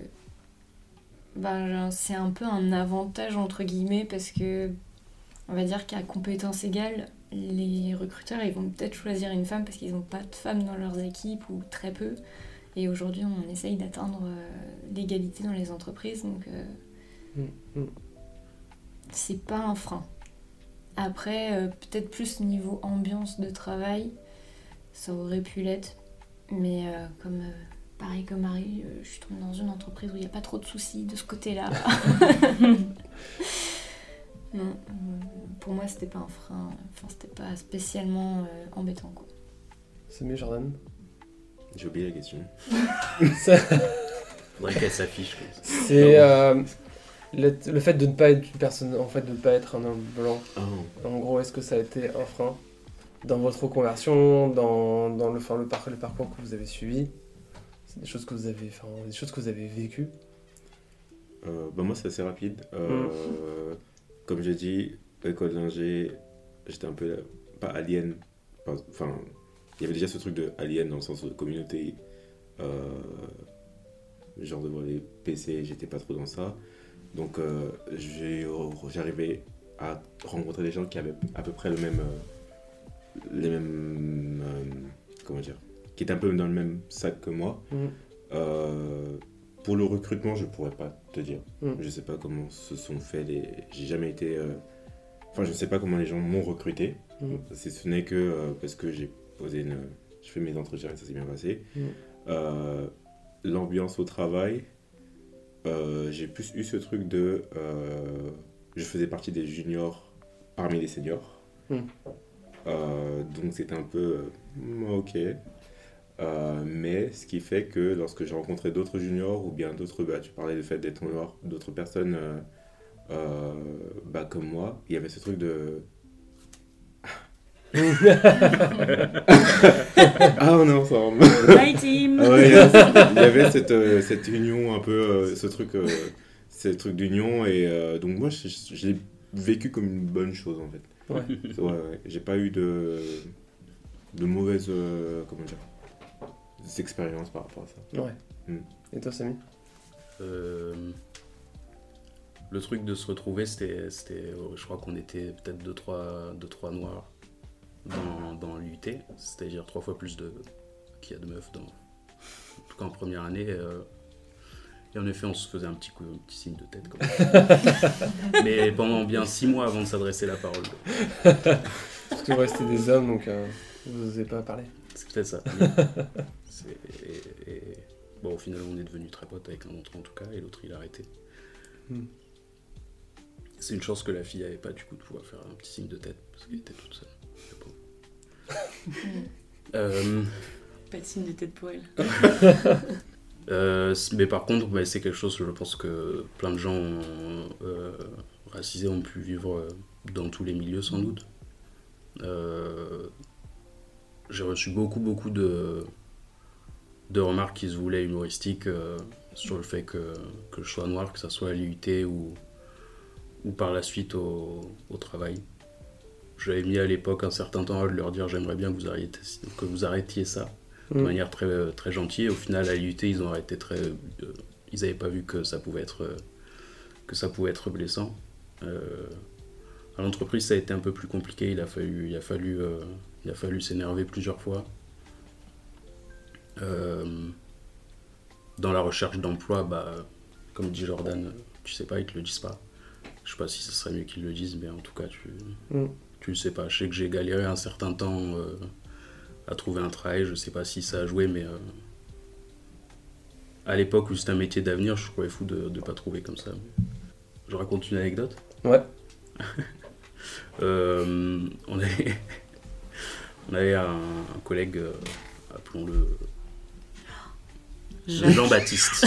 ben, c'est un peu un avantage, entre guillemets, parce que on va dire qu'à compétences égales, les recruteurs ils vont peut-être choisir une femme parce qu'ils n'ont pas de femmes dans leurs équipes ou très peu. Et aujourd'hui, on essaye d'atteindre euh, l'égalité dans les entreprises, donc euh, Mm, mm. c'est pas un frein. Après, euh, peut-être plus niveau ambiance de travail, ça aurait pu l'être. Mais euh, comme euh, pareil comme Marie, euh, je suis tombée dans une entreprise où il n'y a pas trop de soucis de ce côté-là. Non, euh, pour moi, c'était pas un frein. Enfin, c'était pas spécialement euh, embêtant, quoi. C'est mieux, Jordan. J'ai oublié la question. Ça- Faudrait qu'elle s'affiche comme ça. C'est euh, le, le fait de ne pas être une personne, en fait, de ne pas être un homme blanc. Oh. En gros, est-ce que ça a été un frein dans votre reconversion, dans, dans le, enfin, le, par- le parcours que vous avez suivi? C'est des choses que vous avez, enfin, des choses que vous avez vécues. Euh, bah moi, c'est assez rapide. Euh, Comme j'ai dit, école d'ingé, j'étais un peu, pas alien, pas- enfin, il y avait déjà ce truc de alien dans le sens de communauté, euh, genre devant les P C, j'étais pas trop dans ça. Donc euh, j'ai, j'arrivais à rencontrer des gens qui avaient à peu près le même, euh, les mêmes, euh, comment dire, qui étaient un peu dans le même sac que moi. Mm. Euh, pour le recrutement, je pourrais pas te dire. Mm. Je sais pas comment se sont fait les. J'ai jamais été. euh, Enfin, je sais pas comment les gens m'ont recruté. Mm. Si ce n'est que euh, parce que j'ai posé une. Je fais mes entretiens et ça s'est bien passé. Mm. Euh, L'ambiance au travail, euh, j'ai plus eu ce truc de. euh, je faisais partie des juniors parmi les seniors. Mm. Euh, donc c'était un peu. euh, ok. Euh, mais ce qui fait que lorsque j'ai rencontré d'autres juniors ou bien d'autres, bah, tu parlais du fait d'être noir, d'autres personnes euh, euh, bah, comme moi, il y avait ce truc de ah on est ensemble. Bye team. Ah ouais, il y avait il y avait cette, euh, cette union un peu, euh, ce truc, euh, ce truc d'union et euh, donc moi je, je- je l'ai vécu comme une bonne chose en fait. Ouais. Ouais, ouais. J'ai pas eu de, de mauvaises, euh, comment dire, des expériences par rapport à ça. Ouais. Mm. Et toi, Samy? Euh, le truc de se retrouver, c'était, c'était euh, je crois qu'on était peut-être deux trois, deux, trois noirs dans, dans l'U T, c'est-à-dire trois fois plus de, qu'il y a de meufs, dans, en tout cas en première année. euh, et en effet, on se faisait un petit, coup, un petit signe de tête. Comme ça. Mais pendant bien six mois avant de s'adresser la parole. Parce que vous restez des hommes, donc euh, vous n'osez pas parler. C'est peut-être ça. C'est- et- et- bon, au final, on est devenus très potes avec un d'entre eux en tout cas, et l'autre il a arrêté. Hmm. C'est une chance que la fille n'avait pas du coup de pouvoir faire un petit signe de tête parce qu'elle était toute seule. Le pauvre. Euh, Pas de signe de tête pour elle. euh, mais par contre, bah, c'est quelque chose que je pense que plein de gens euh, racisés ont pu vivre euh, dans tous les milieux sans doute. Euh, j'ai reçu beaucoup beaucoup de, de remarques qui se voulaient humoristiques euh, sur le fait que, que je sois noir, que ça soit à l'I U T ou, ou par la suite au, au travail. J'avais mis à l'époque un certain temps à leur dire j'aimerais bien que vous arrêtiez, que vous arrêtiez ça de Mm. manière très, très gentille. Au final, à l'I U T, ils ont arrêté très. euh, ils n'avaient pas vu que ça pouvait être, euh, que ça pouvait être blessant. Euh, à l'entreprise, ça a été un peu plus compliqué. Il a fallu, il a fallu, euh, il a fallu s'énerver plusieurs fois. Euh, dans la recherche d'emploi, bah, comme dit Jordan, tu sais pas, ils te le disent pas. Je sais pas si ce serait mieux qu'ils le disent, mais en tout cas, tu, Mm. tu le sais pas. Je sais que j'ai galéré un certain temps euh, à trouver un travail. Je sais pas si ça a joué, mais euh, à l'époque où c'était un métier d'avenir, je trouvais fou de ne pas trouver comme ça. Je raconte une anecdote. Ouais. Euh, on avait, on avait un, un collègue, euh, appelons-le Jacques. Jean-Baptiste.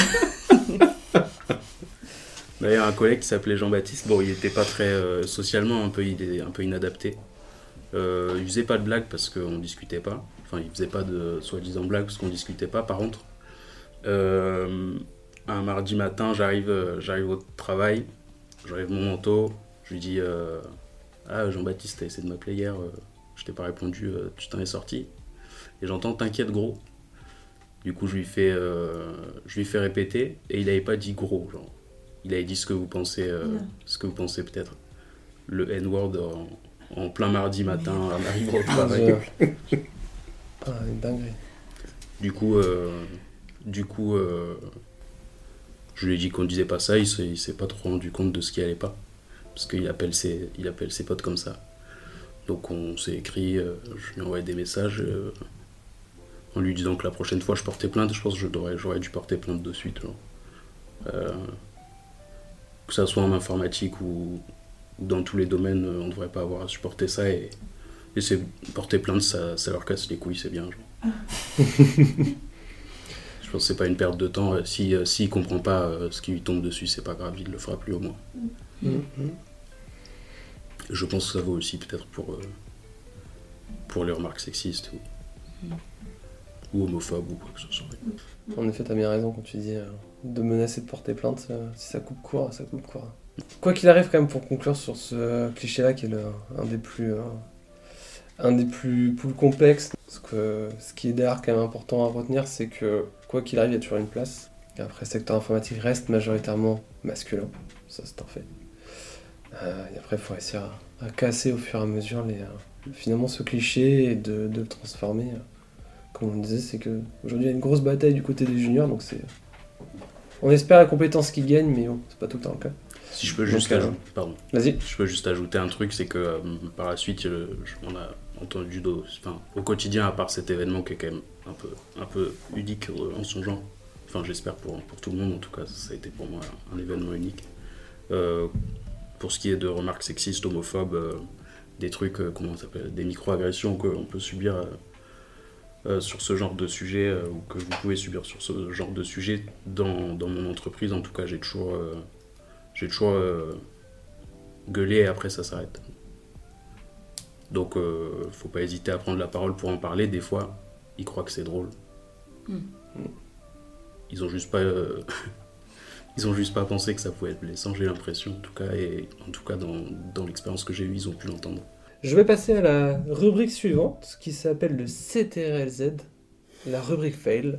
On avait un collègue qui s'appelait Jean-Baptiste. Bon, il était pas très euh, socialement un peu, il est un peu inadapté. Euh, il faisait pas de blagues parce qu'on discutait pas. Enfin, il faisait pas de soi-disant blagues parce qu'on discutait pas. Par contre, euh, un mardi matin, j'arrive, euh, j'arrive au travail, j'arrive mon manteau, je lui dis euh, ah Jean-Baptiste, t'as essayé de m'appeler hier, euh, je t'ai pas répondu, euh, tu t'en es sorti. Et j'entends t'inquiète gros. Du coup, je lui fais, euh, je lui fais répéter et il avait pas dit gros, genre. Il avait dit ce que vous pensez, euh, Non. ce que vous pensez peut-être. Le N-word en, en plein mardi matin, en arrivant au travail. Je- Ah, une dinguerie. Du coup, euh, du coup euh, je lui ai dit qu'on ne disait pas ça, il s'est, il s'est pas trop rendu compte de ce qui allait pas. Parce qu'il appelle ses, il appelle ses potes comme ça. Donc on s'est écrit, euh, je lui ai envoyé des messages euh, en lui disant que la prochaine fois je portais plainte. Je pense que je devrais, j'aurais dû porter plainte de suite. Genre. Euh, que ça soit en informatique ou, ou dans tous les domaines, on ne devrait pas avoir à supporter ça. Et, et c'est, porter plainte, ça, ça leur casse les couilles, c'est bien. Genre. Je pense que c'est pas une perte de temps. Si, euh, s'il comprend pas euh, ce qui lui tombe dessus, c'est pas grave, il le fera plus au moins. Mm, mm. Je pense que ça vaut aussi peut-être pour, euh, pour les remarques sexistes ou, ou homophobes ou quoi que ce soit. En effet, t'as bien raison quand tu dis euh, de menacer de porter plainte. euh, si ça coupe court, ça coupe court. Quoi qu'il arrive, quand même, pour conclure sur ce cliché-là, qui est le, un des plus, euh, un des plus, plus complexes, parce que ce qui est derrière quand même important à retenir, c'est que quoi qu'il arrive, il y a toujours une place. Et après, le secteur informatique reste majoritairement masculin, ça c'est un fait. Euh, et après, il faut réussir à, à casser au fur et à mesure les, euh, finalement ce cliché et de, de le transformer. Euh, comme on disait, c'est qu'aujourd'hui il y a une grosse bataille du côté des juniors, donc c'est... On espère la compétence qui gagne, mais bon, c'est pas tout le temps le cas. Si je peux juste Donc, euh, ajouter, pardon. Vas-y. Je peux juste ajouter un truc, c'est que euh, par la suite, euh, je- on a entendu d'au- enfin, au quotidien, à part cet événement qui est quand même un peu, un peu unique euh, en son genre. Enfin, j'espère pour, pour tout le monde, en tout cas, ça a été pour moi un événement unique. Euh, pour ce qui est de remarques sexistes, homophobes, euh, des trucs, euh, comment ça s'appelle, des micro-agressions qu'on peut subir euh, euh, sur ce genre de sujet, euh, ou que vous pouvez subir sur ce genre de sujet dans, dans mon entreprise. En tout cas, j'ai toujours, euh, j'ai toujours euh, gueulé et après ça s'arrête. Donc, euh, faut pas hésiter à prendre la parole pour en parler. Des fois, ils croient que c'est drôle. Mm. Ils ont juste pas, euh, ils ont juste pas pensé que ça pouvait être blessant. J'ai l'impression, en tout cas, et en tout cas dans, dans l'expérience que j'ai eue, ils ont pu l'entendre. Je vais passer à la rubrique suivante, qui s'appelle le C T R L Z, la rubrique fail.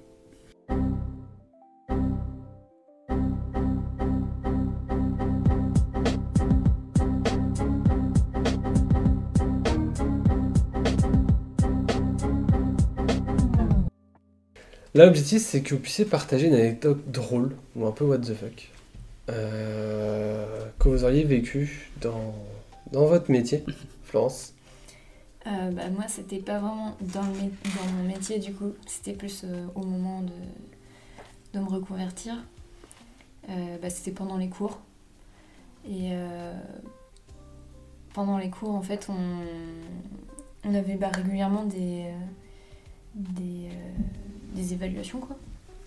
Là, l'objectif, c'est que vous puissiez partager une anecdote drôle, ou un peu what the fuck, euh, que vous auriez vécu dans, dans votre métier, Florence. Euh, bah, moi, c'était pas vraiment dans, le mé- dans mon métier, du coup. C'était plus euh, au moment de, de me reconvertir. Euh, bah, c'était pendant les cours. Et euh, pendant les cours, en fait, on, on avait bah, régulièrement des, euh, des, euh, des évaluations, quoi.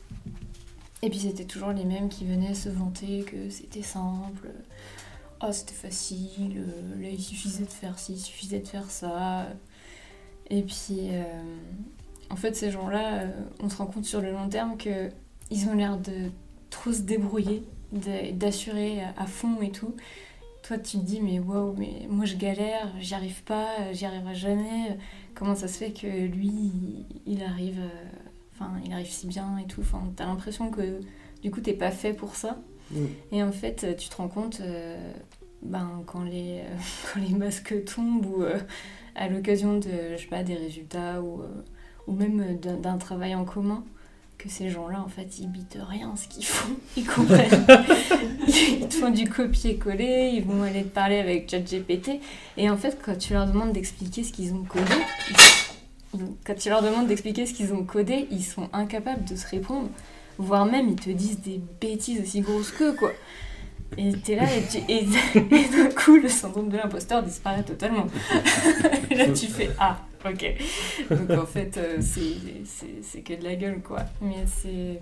Et puis, c'était toujours les mêmes qui venaient se vanter que c'était simple. Oh, c'était facile, euh, là il suffisait de faire ci, il suffisait de faire ça. Et puis, euh, en fait, ces gens-là, euh, on se rend compte sur le long terme qu'ils ont l'air de trop se débrouiller, de- d'assurer à, à fond et tout. Toi, tu te dis, mais waouh, mais moi je galère, j'y arrive pas, j'y arriverai jamais. Comment ça se fait que lui, il, il arrive, euh, enfin, il arrive si bien et tout. Enfin, t'as l'impression que du coup, t'es pas fait pour ça. Mm. Et en fait, tu te rends compte, euh, ben, quand, les, euh, quand les masques tombent ou euh, à l'occasion de, je sais pas, des résultats ou, euh, ou même d'un, d'un travail en commun, que ces gens-là, en fait, ils bitent rien ce qu'ils font, ils comprennent. Ils te font du copier-coller, ils vont aller te parler avec ChatGPT. Et en fait, quand tu leur demandes d'expliquer ce qu'ils ont codé, ils- quand tu leur demandes d'expliquer ce qu'ils ont codé, ils sont incapables de se répondre. Voire même, ils te disent des bêtises aussi grosses qu'eux, quoi. Et t'es là, et, tu, et, et d'un coup, le syndrome de l'imposteur disparaît totalement. Là, tu fais « Ah, ok ». Donc, en fait, euh, c'est, c'est, c'est que de la gueule, quoi. Mais c'est...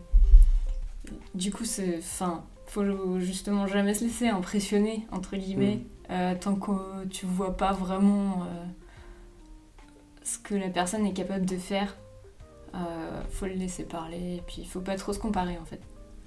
Du coup, c'est... Enfin, faut justement jamais se laisser impressionner, entre guillemets, Mm. euh, tant que tu vois pas vraiment euh, ce que la personne est capable de faire. Euh, faut le laisser parler et puis il faut pas trop se comparer en fait.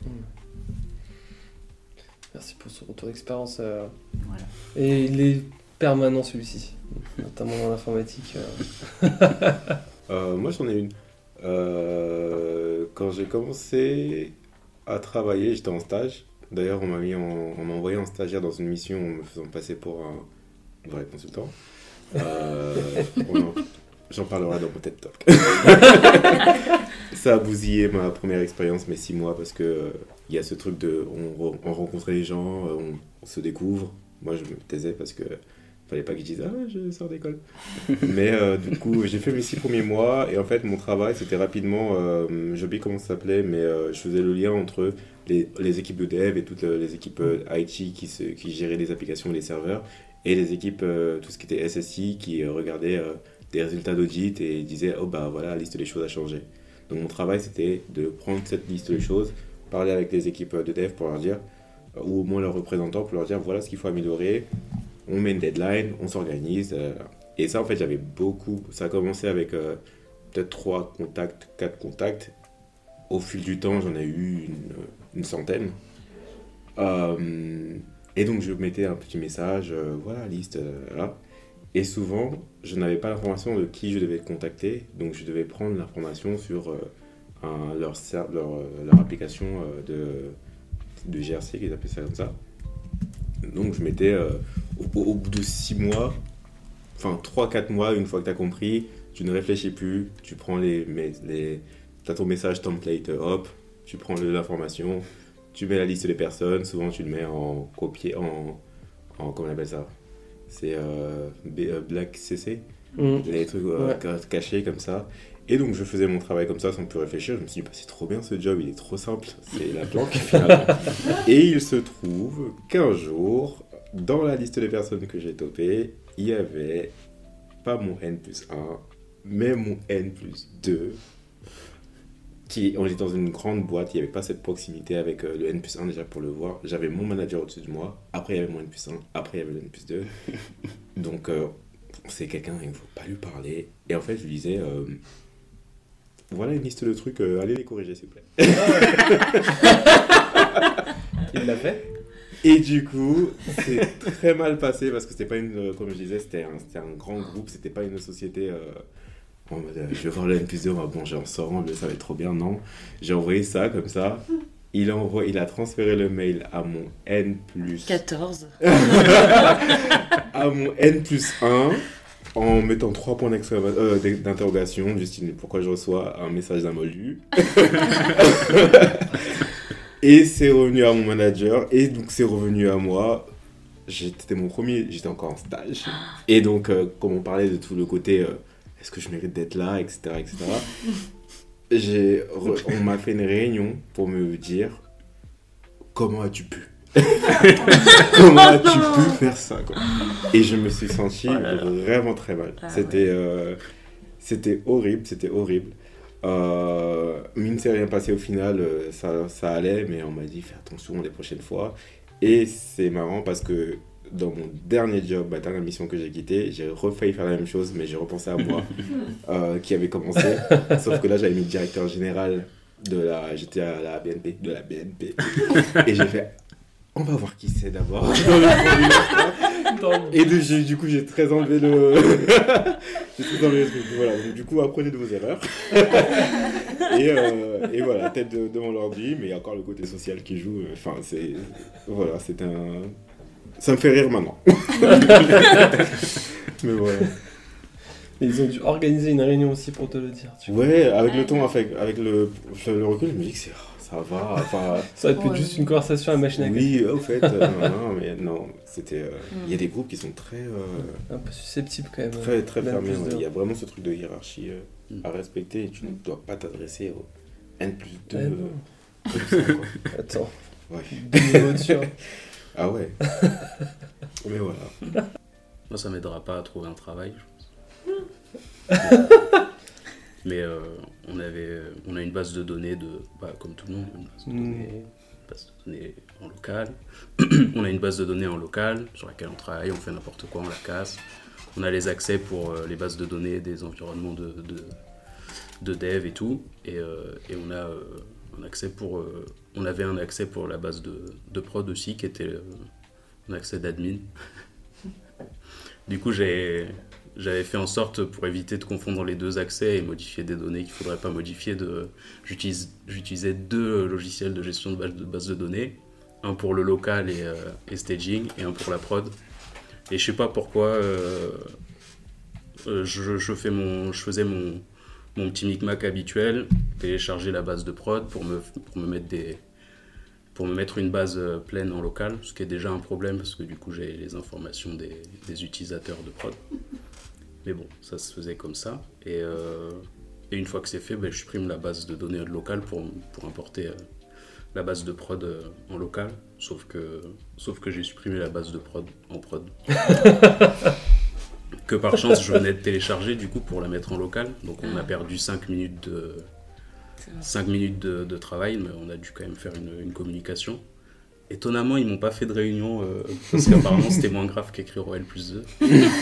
Merci pour ce retour d'expérience. euh, Voilà. Et il est permanent celui-ci, notamment dans l'informatique. euh. Euh, moi, j'en ai une. Euh, quand j'ai commencé à travailler, j'étais en stage. D'ailleurs, on m'a mis en- on m'a envoyé en stagiaire dans une mission en me faisant passer pour un vrai consultant. Euh, on en- J'en parlerai dans mon TED Talk. Ça a bousillé ma première expérience, mes six mois, parce que euh, il y a ce truc de on, re- on rencontre les gens, euh, on, on se découvre. Moi, je me taisais parce que fallait pas que je dise ah je sors d'école. Mais euh, du coup, j'ai fait mes six premiers mois et en fait, mon travail c'était rapidement, euh, j'ai oublié comment ça s'appelait, mais euh, je faisais le lien entre les, les équipes de dev et toutes les équipes euh, I T qui, se, qui géraient les applications et les serveurs et les équipes, euh, tout ce qui était S S I qui euh, regardaient euh, des résultats d'audit et disaient oh bah voilà, la liste des choses a changé. Donc mon travail c'était de prendre cette liste de choses, parler avec les équipes de dev pour leur dire, euh, ou au moins leurs représentants pour leur dire voilà ce qu'il faut améliorer. On met une deadline, on s'organise. Euh, et ça, en fait, j'avais beaucoup. Ça a commencé avec euh, peut-être trois contacts, quatre contacts. Au fil du temps, j'en ai eu une, une centaine. Euh, Et donc, je mettais un petit message, euh, voilà, liste, euh, là. Et souvent, je n'avais pas l'information de qui je devais contacter, donc je devais prendre l'information sur euh, un, leur, ser- leur, euh, leur application euh, de, de G R C, qu'ils appelaient ça comme ça. Donc, je mettais, euh, au, au bout de six mois, enfin trois quatre mois, une fois que tu as compris, tu ne réfléchis plus, tu prends les... les, les tu as ton message template, hop, tu prends le- l'information, tu mets la liste des personnes, souvent tu le mets en copier, en, en comment on appelle ça, c'est euh, B- euh, Black C C, Mm. les trucs euh, Ouais. ca- cachés comme ça. Et donc je faisais mon travail comme ça sans plus réfléchir, je me suis dit bah, c'est trop bien ce job, il est trop simple, c'est la planque finalement. Et il se trouve qu'un jour, dans la liste des personnes que j'ai topées, il y avait pas mon N plus un, mais mon N plus deux. Qui, on était dans une grande boîte, il n'y avait pas cette proximité avec euh, le N plus un déjà pour le voir. J'avais mon manager au-dessus de moi, après il y avait mon N plus un, après il y avait le N plus deux. Donc euh, c'est quelqu'un, il ne faut pas lui parler. Et en fait, je lui disais, euh, voilà une liste de trucs, euh, allez les corriger s'il vous plaît. Il l'a fait. Et du coup, c'est très mal passé parce que c'était pas une, euh, comme je disais, c'était un, c'était un grand groupe, c'était pas une société... Euh, en mode, euh, je vais voir le N plus deux, on va manger ensemble, ça va être trop bien, non. J'ai envoyé ça comme ça. Il a, envoyé, il a transféré le mail à mon N plus... quatorze. à mon N plus un en mettant trois points d'exclama- euh, d'interrogation du style pourquoi je reçois un message d'un moldu. Et c'est revenu à mon manager et donc c'est revenu à moi. J'étais mon premier, j'étais encore en stage. Et donc, euh, comme on parlait de tout le côté... Euh, est-ce que je mérite d'être là, et cetera, et cetera. J'ai, re- on m'a fait une réunion pour me dire comment as-tu pu comment as-tu pu faire ça quoi. Et je me suis senti Oh là là. vraiment très mal. Ah c'était, euh, c'était horrible, c'était horrible. Euh, mais il ne s'est rien passé au final, euh, ça, ça allait, mais on m'a dit fais attention les prochaines fois. Et c'est marrant parce que dans mon dernier job, ma dernière mission que j'ai quittée, j'ai refailli faire la même chose, mais j'ai repensé à moi euh, qui avait commencé. Sauf que là, j'avais mis directeur général de la. J'étais à la B N P, de la B N P. Et j'ai fait. On va voir qui c'est d'abord. Et de, j'ai- du coup, j'ai très enlevé le. j'ai très enlevé le truc. Voilà. Donc, du coup, apprenez de vos erreurs. et, euh, et voilà, tête de- devant l'ordi, mais il y a encore le côté social qui joue. Enfin, c'est. Voilà, c'est un. Ça me fait rire maintenant. Mais voilà. Mais ils ont dû organiser une réunion aussi pour te le dire. Tu vois. Ouais, avec le temps, avec, avec le, le recul, je me dis que c'est, oh, ça va. Enfin, Ça aurait pu être Ouais. juste une conversation à machine à café. oui, au fait, euh, non, non, mais non, c'était. euh, Il y a des groupes qui sont très, euh, Un peu susceptible quand même. très, très Même fermés. plus ouais. de- Il y a vraiment ce truc de hiérarchie euh, Mm. à respecter et tu ne dois pas t'adresser au N plus deux. Ouais, euh, non. comme ça, quoi. Attends, Ouais. deux niveaux dessus. hein. Ah ouais. Mais voilà. Moi, ça m'aidera pas à trouver un travail, je pense. Mais euh, on, avait, on a une base de données, de, bah, comme tout le monde, une base de Mm. données, une base de données en local. On a une base de données en local sur laquelle on travaille, on fait n'importe quoi, on la casse. On a les accès pour euh, les bases de données des environnements de, de, de dev et tout. Et, euh, et on a euh, un accès pour, euh, on avait un accès pour la base de, de prod aussi, qui était euh, un accès d'admin. Du coup, j'ai, j'avais fait en sorte, pour éviter de confondre les deux accès et modifier des données qu'il ne faudrait pas modifier, de, j'utilise, j'utilisais deux logiciels de gestion de base de, base de données, un pour le local et, euh, et staging, et un pour la prod. Et je sais pas pourquoi, euh, euh, je, je, fais mon, je faisais mon, mon petit micmac habituel, télécharger la base de prod pour me, pour me mettre des... pour me mettre une base euh, pleine en local, ce qui est déjà un problème parce que du coup j'ai les informations des, des utilisateurs de prod. Mais bon, ça se faisait comme ça. Et, euh, et une fois que c'est fait, ben, je supprime la base de données locale pour, pour importer euh, la base de prod euh, en local. Sauf que, sauf que j'ai supprimé la base de prod en prod. Que par chance je venais de télécharger du coup pour la mettre en local. Donc on a perdu cinq minutes de... cinq minutes de, de travail, mais on a dû quand même faire une, une communication. Étonnamment, ils m'ont pas fait de réunion, euh, parce qu'apparemment c'était moins grave qu'écrire au L plus deux.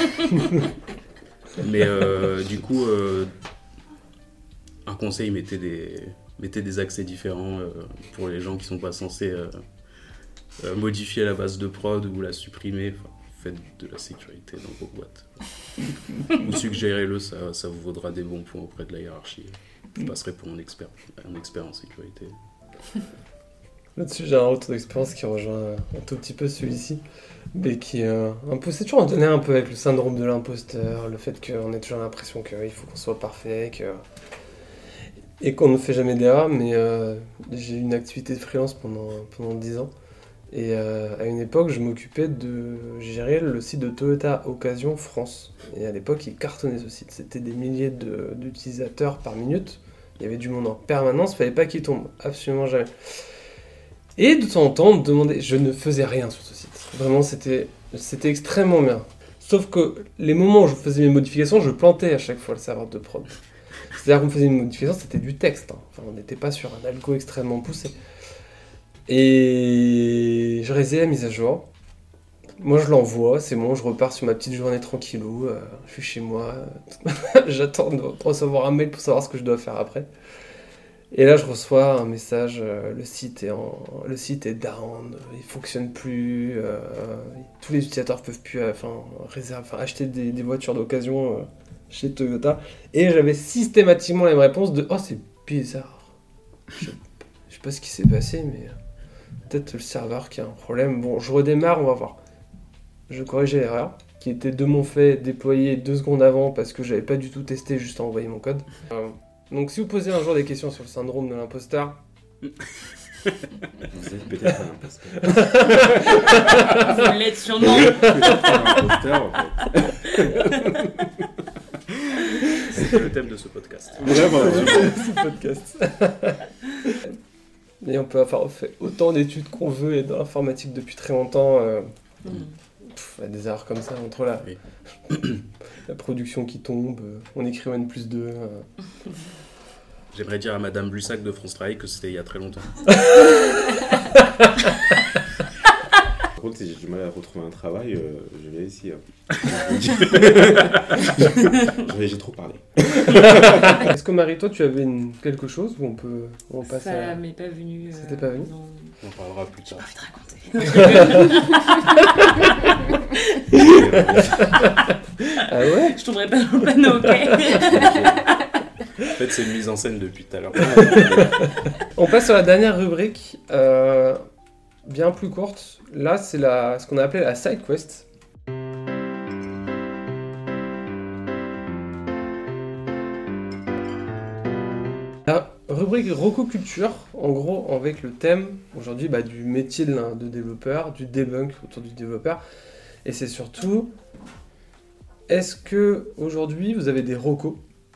Mais euh, du coup, euh, un conseil mettait des, mettait des accès différents euh, pour les gens qui sont pas censés, euh, euh, modifier la base de prod ou la supprimer. Enfin, faites de la sécurité dans vos boîtes. Ou suggérez-le, ça, ça vous vaudra des bons points auprès de la hiérarchie. Je passerai pour un expert, un expert en sécurité. Là-dessus, j'ai un retour d'expérience qui rejoint un tout petit peu celui-ci, mais qui est euh, un peu, c'est toujours en lien un peu avec le syndrome de l'imposteur, le fait qu'on ait toujours l'impression qu'il faut qu'on soit parfait, que... et qu'on ne fait jamais d'erreur. Mais euh, j'ai eu une activité de freelance pendant, pendant dix ans, et euh, à une époque, je m'occupais de gérer le site de Toyota Occasion France. Et à l'époque, il cartonnait ce site, c'était des milliers de, d'utilisateurs par minute, il y avait du monde en permanence, il ne fallait pas qu'il tombe, absolument jamais. Et de temps en temps, on me demandait, je ne faisais rien sur ce site. Vraiment, c'était, c'était extrêmement bien. Sauf que les moments où je faisais mes modifications, je plantais à chaque fois le serveur de prod. C'est-à-dire qu'on faisait une modification, c'était du texte. Hein. Enfin, on n'était pas sur un algo extrêmement poussé. Et je réalisais la mise à jour. Moi, je l'envoie, c'est bon, je repars sur ma petite journée tranquillou. Euh, je suis chez moi. J'attends de recevoir un mail pour savoir ce que je dois faire après. Et là, je reçois un message, euh, le site est en, le site est down, il fonctionne plus, euh, tous les utilisateurs peuvent plus, euh, enfin, réserve, enfin, acheter des, des voitures d'occasion euh, chez Toyota. Et j'avais systématiquement la même réponse de, oh, c'est bizarre. Je, je sais pas ce qui s'est passé, mais peut-être le serveur qui a un problème. Bon, je redémarre, on va voir. Je corrigeais l'erreur, qui était de mon fait déployée deux secondes avant parce que j'avais pas du tout testé, juste à envoyer mon code. Euh, Donc si vous posez un jour des questions sur le syndrome de l'imposteur... Vous êtes peut-être un imposteur. Vous l'êtes sûrement. Peut-être un imposteur, en fait. C'est le thème de ce podcast. Vraiment, ce podcast. Et on peut avoir fait autant d'études qu'on veut et dans l'informatique depuis très longtemps. Euh, Mm. pff, des erreurs comme ça, entre la, Oui. la production qui tombe, euh, on écrit N plus deux... Euh, J'aimerais dire à Madame Blussac de France Travail que c'était il y a très longtemps. Par contre, si j'ai du mal à retrouver un travail, euh, je vais ici. Hein. j'ai, j'ai trop parlé. Est-ce que Marie, toi, tu avais une, quelque chose où on peut on passe Ça à... m'est pas venu. Ça t'est pas venu non. On en parlera plus tard. J'ai envie de raconter. Ah ouais? Je tomberai pas dans le panneau, ok. En fait, c'est une mise en scène depuis tout à l'heure. On passe sur la dernière rubrique, euh, bien plus courte. Là, c'est la, ce qu'on a appelé la side quest. La rubrique Rococulture, en gros, avec le thème aujourd'hui bah, du métier de, de développeur, du debunk autour du développeur. Et c'est surtout, est-ce que aujourd'hui vous avez des recos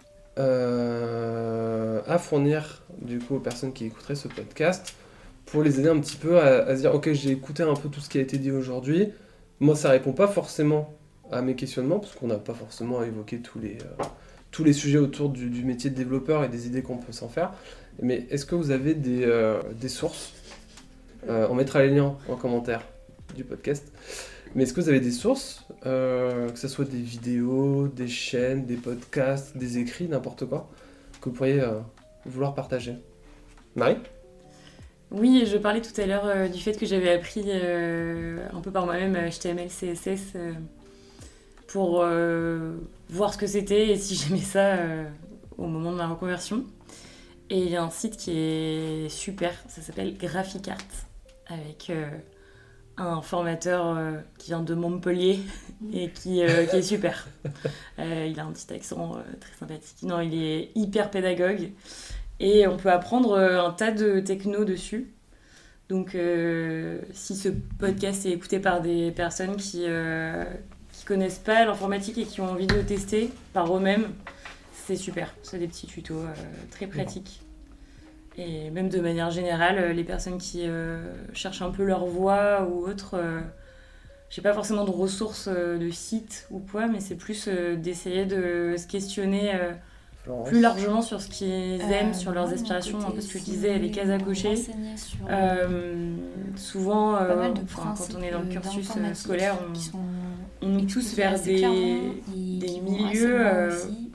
euh, à fournir du coup aux personnes qui écouteraient ce podcast pour les aider un petit peu à, à se dire ok, j'ai écouté un peu tout ce qui a été dit aujourd'hui. Moi, ça répond pas forcément à mes questionnements parce qu'on n'a pas forcément évoqué tous les euh, tous les sujets autour du, du métier de développeur et des idées qu'on peut s'en faire. Mais est-ce que vous avez des, euh, des sources euh, on mettra les liens en commentaire du podcast. Mais est-ce que vous avez des sources, euh, que ce soit des vidéos, des chaînes, des podcasts, des écrits, n'importe quoi, que vous pourriez euh, vouloir partager? Marie? Oui, je parlais tout à l'heure euh, du fait que j'avais appris euh, un peu par moi-même H T M L, C S S euh, pour euh, voir ce que c'était et si j'aimais ça euh, au moment de ma reconversion. Et il y a un site qui est super, ça s'appelle Graphicart, avec euh, un formateur euh, qui vient de Montpellier et qui, euh, qui est super. Euh, il a un petit accent euh, très sympathique. Non, il est hyper pédagogue. Et on peut apprendre un tas de techno dessus. Donc, euh, si ce podcast est écouté par des personnes qui euh, qui connaissent pas l'informatique et qui ont envie de le tester par eux-mêmes, c'est super. C'est des petits tutos euh, très pratiques. Et même de manière générale, les personnes qui euh, cherchent un peu leur voie ou autre, euh, j'ai pas forcément de ressources euh, de sites ou quoi, mais c'est plus euh, d'essayer de se questionner euh, Florence. plus largement sur ce qu'ils aiment, Euh, sur leurs moi, aspirations, de mon un peu ce que je côté, disais, les cases à si cocher. on renseignait sur, Euh, souvent, pas euh, mal de enfin, quand on est dans le principes cursus euh, d'informatique scolaire, qui sont on, on est tous exposés vers assez des, clairement, et des qui vont assez milieux loin euh, aussi.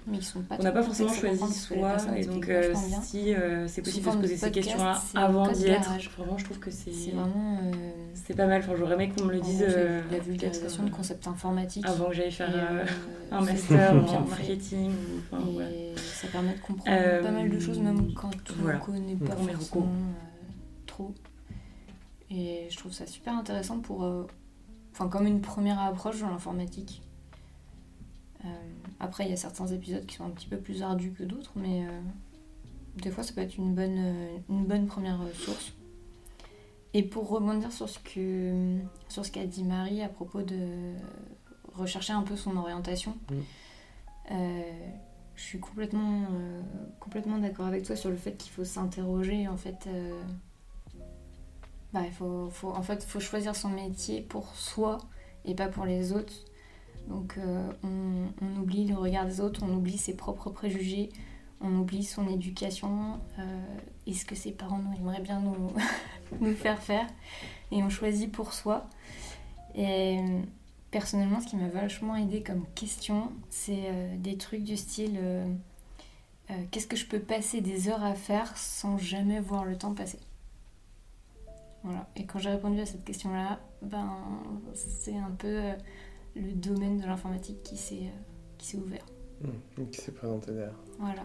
mais qui sont pas On n'a pas trop forcément complexes à choisi comprendre, parce que la soi, personne et explique donc euh, vachement bien. si euh, c'est possible Sous de se forme poser de ces podcast, questions-là c'est avant un code d'y être, garage. vraiment je trouve que c'est, C'est vraiment euh, c'est pas mal. Enfin, j'aurais aimé qu'on me le en dise gros, c'est euh, de la vulgarisation peut-être, de concepts informatiques. euh, avant que j'aille faire Et, euh, euh, un c'est master bien en fait. marketing. Ou, enfin, Et ouais. ça permet de comprendre Euh, pas mal de choses, même quand on voilà. ne connaît pas Pour mes forcément recos. euh, trop. Et je trouve ça super intéressant pour, euh, enfin, comme une première approche dans l'informatique. Euh, après, il y a certains épisodes qui sont un petit peu plus ardus que d'autres, mais euh, des fois, ça peut être une bonne, euh, une bonne première euh, source. Et pour rebondir sur ce que, sur ce qu'a dit Marie à propos de rechercher un peu son orientation, Mmh. euh, je suis complètement, euh, complètement d'accord avec toi sur le fait qu'il faut s'interroger. En fait, euh, bah, il faut, faut, en fait, faut choisir son métier pour soi et pas pour les autres. Donc, euh, on, on oublie le regard des autres, on oublie ses propres préjugés, on oublie son éducation euh, et ce que ses parents nous aimeraient bien nous, nous faire faire. Et on choisit pour soi. Et personnellement, ce qui m'a vachement aidé comme question, c'est euh, des trucs du style euh, euh, qu'est-ce que je peux passer des heures à faire sans jamais voir le temps passer. Voilà. Et quand j'ai répondu à cette question-là, ben, c'est un peu euh, le domaine de l'informatique qui s'est, euh, qui s'est ouvert. Mmh, qui s'est présenté derrière. Voilà.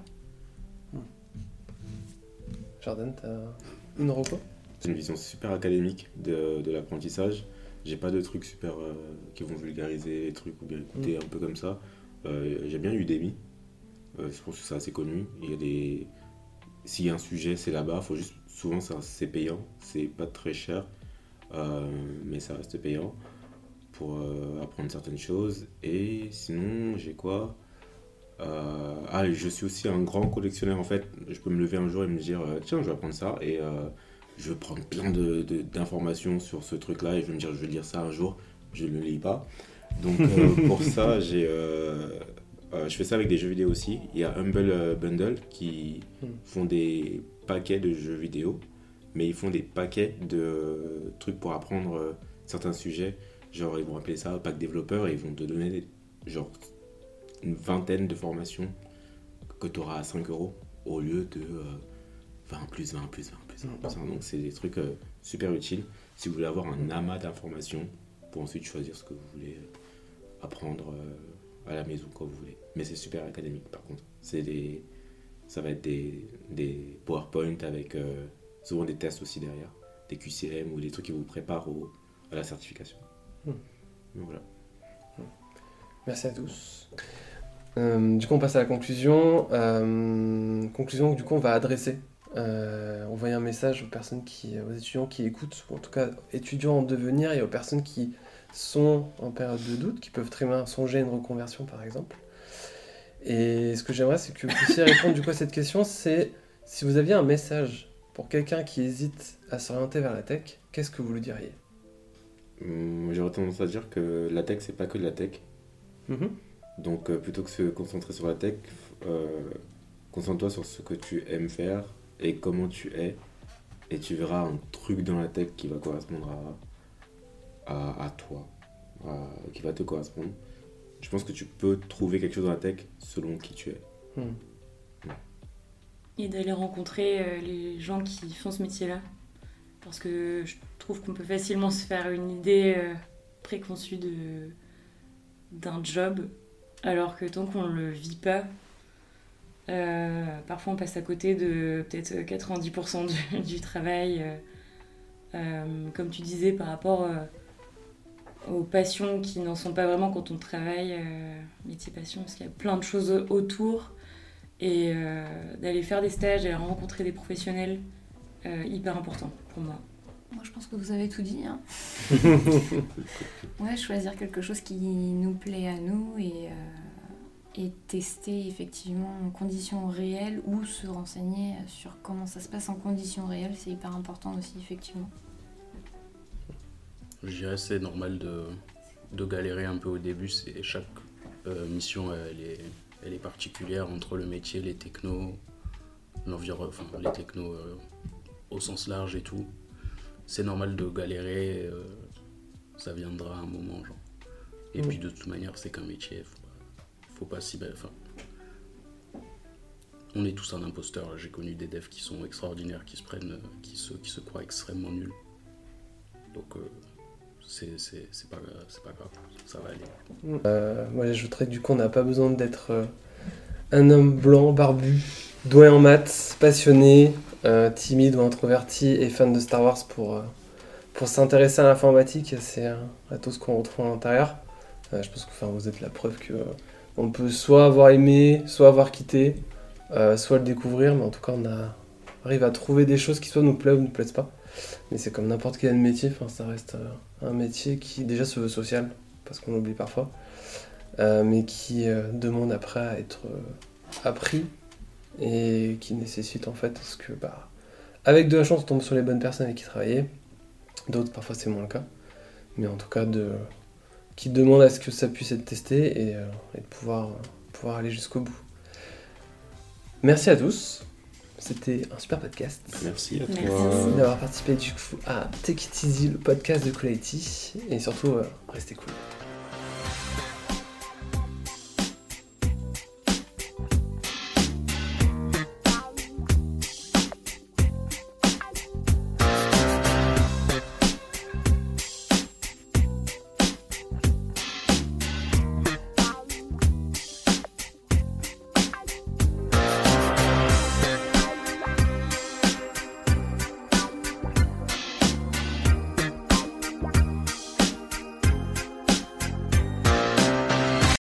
Jordan, t'as une reco? C'est une vision super académique de, de l'apprentissage. J'ai pas de trucs super euh, qui vont vulgariser les trucs ou bien écouter un peu comme ça. Euh, J'aime bien Udemy. Euh, je pense que c'est assez connu. Il y a des... S'il y a un sujet, c'est là-bas. Faut juste... Souvent, ça- c'est payant. C'est pas très cher. Euh, mais ça reste payant pour euh, apprendre certaines choses. Et sinon, j'ai quoi? Euh, ah, je suis aussi un grand collectionneur en fait. Je peux me lever un jour et me dire euh, tiens, je vais apprendre ça et euh, je vais prendre plein de, de- d'informations sur ce truc-là et je vais me dire je vais lire ça un jour. Je ne le lis pas. Donc euh, pour ça, j'ai, euh, euh, je fais ça avec des jeux vidéo aussi. Il y a Humble euh, Bundle qui Hmm. font des paquets de jeux vidéo, mais ils font des paquets de trucs pour apprendre euh, certains sujets. Genre ils vont appeler ça pack développeur et ils vont te donner des, genre une vingtaine de formations que tu auras à cinq euros au lieu de euh, vingt plus vingt plus vingt plus vingt plus vingt. Donc c'est des trucs euh, super utiles si vous voulez avoir un amas d'informations pour ensuite choisir ce que vous voulez euh, apprendre euh, à la maison quand vous voulez. Mais c'est super académique par contre. C'est des, ça va être des, des PowerPoint avec euh, souvent des tests aussi derrière, des Q C M ou des trucs qui vous préparent au, à la certification. Hmm. Donc voilà. Merci à tous. Euh, du coup, on passe à la conclusion. Euh, conclusion que du coup, on va adresser. Euh, envoyer un message aux personnes qui, aux étudiants qui écoutent, ou en tout cas étudiants en devenir et aux personnes qui sont en période de doute, qui peuvent très bien songer à une reconversion par exemple. Et ce que j'aimerais, c'est que vous puissiez répondre du coup à cette question, c'est si vous aviez un message pour quelqu'un qui hésite à s'orienter vers la tech, qu'est-ce que vous lui diriez? Hum, J'aurais tendance à dire que la tech, c'est pas que de la tech. Mhm. Donc euh, plutôt que se concentrer sur la tech, euh, concentre-toi sur ce que tu aimes faire et comment tu es. Et tu verras un truc dans la tech qui va correspondre à, à, à toi, à- qui va te correspondre. Je pense que tu peux trouver quelque chose dans la tech selon qui tu es. Mhm. Et d'aller rencontrer euh, les gens qui font ce métier-là. Parce que je trouve qu'on peut facilement se faire une idée euh, préconçue de, d'un job, alors que tant qu'on ne le vit pas, euh, parfois on passe à côté de peut-être quatre-vingt-dix pour cent du, du travail. Euh, euh, comme tu disais, par rapport euh, aux passions qui n'en sont pas vraiment quand on travaille, euh, métier passion, parce qu'il y a plein de choses autour. Et euh, d'aller faire des stages, d'aller rencontrer des professionnels, euh, hyper important pour moi. Moi, je pense que vous avez tout dit. Hein. Ouais, choisir quelque chose qui nous plaît à nous et, euh, et tester effectivement en conditions réelles ou se renseigner sur comment ça se passe en conditions réelles, c'est hyper important aussi, effectivement. Je dirais c'est normal de, de galérer un peu au début. C'est, chaque euh, mission elle est, elle est particulière entre le métier, les technos, l'environnement, enfin les technos euh, au sens large et tout. C'est normal de galérer, euh, ça viendra à un moment genre. Et Mmh. puis de toute manière c'est qu'un métier, faut pas, faut pas s'y, enfin, on est tous un imposteur. J'ai connu des devs qui sont extraordinaires, qui se prennent, qui se, qui se croient extrêmement nuls. Donc euh, c'est, c'est, c'est, pas, c'est pas grave, ça va aller. Euh, moi j'ajouterais que du coup on n'a pas besoin d'être euh, un homme blanc, barbu, doué en maths, passionné, euh, timide ou introverti et fan de Star Wars pour, euh, pour s'intéresser à l'informatique. C'est euh, à tout ce qu'on retrouve à l'intérieur. Euh, je pense que enfin, vous êtes la preuve que euh, on peut soit avoir aimé, soit avoir quitté, euh, soit le découvrir, mais en tout cas on a, arrive à trouver des choses qui soit nous plaisent ou nous plaisent pas. Mais c'est comme n'importe quel métier, enfin, ça reste euh, un métier qui déjà se veut social, parce qu'on l'oublie parfois, euh, mais qui euh, demande après à être euh, appris et qui nécessite en fait parce que bah, avec de la chance on tombe sur les bonnes personnes avec qui travailler, d'autres parfois c'est moins le cas, mais en tout cas de, qui demande à ce que ça puisse être testé et, euh, et de pouvoir, euh, pouvoir aller jusqu'au bout. Merci à tous. C'était un super podcast. Merci à toi. Merci. D'avoir participé du coup à Take It Easy, le podcast de Cool I T. Et surtout, euh, restez cool.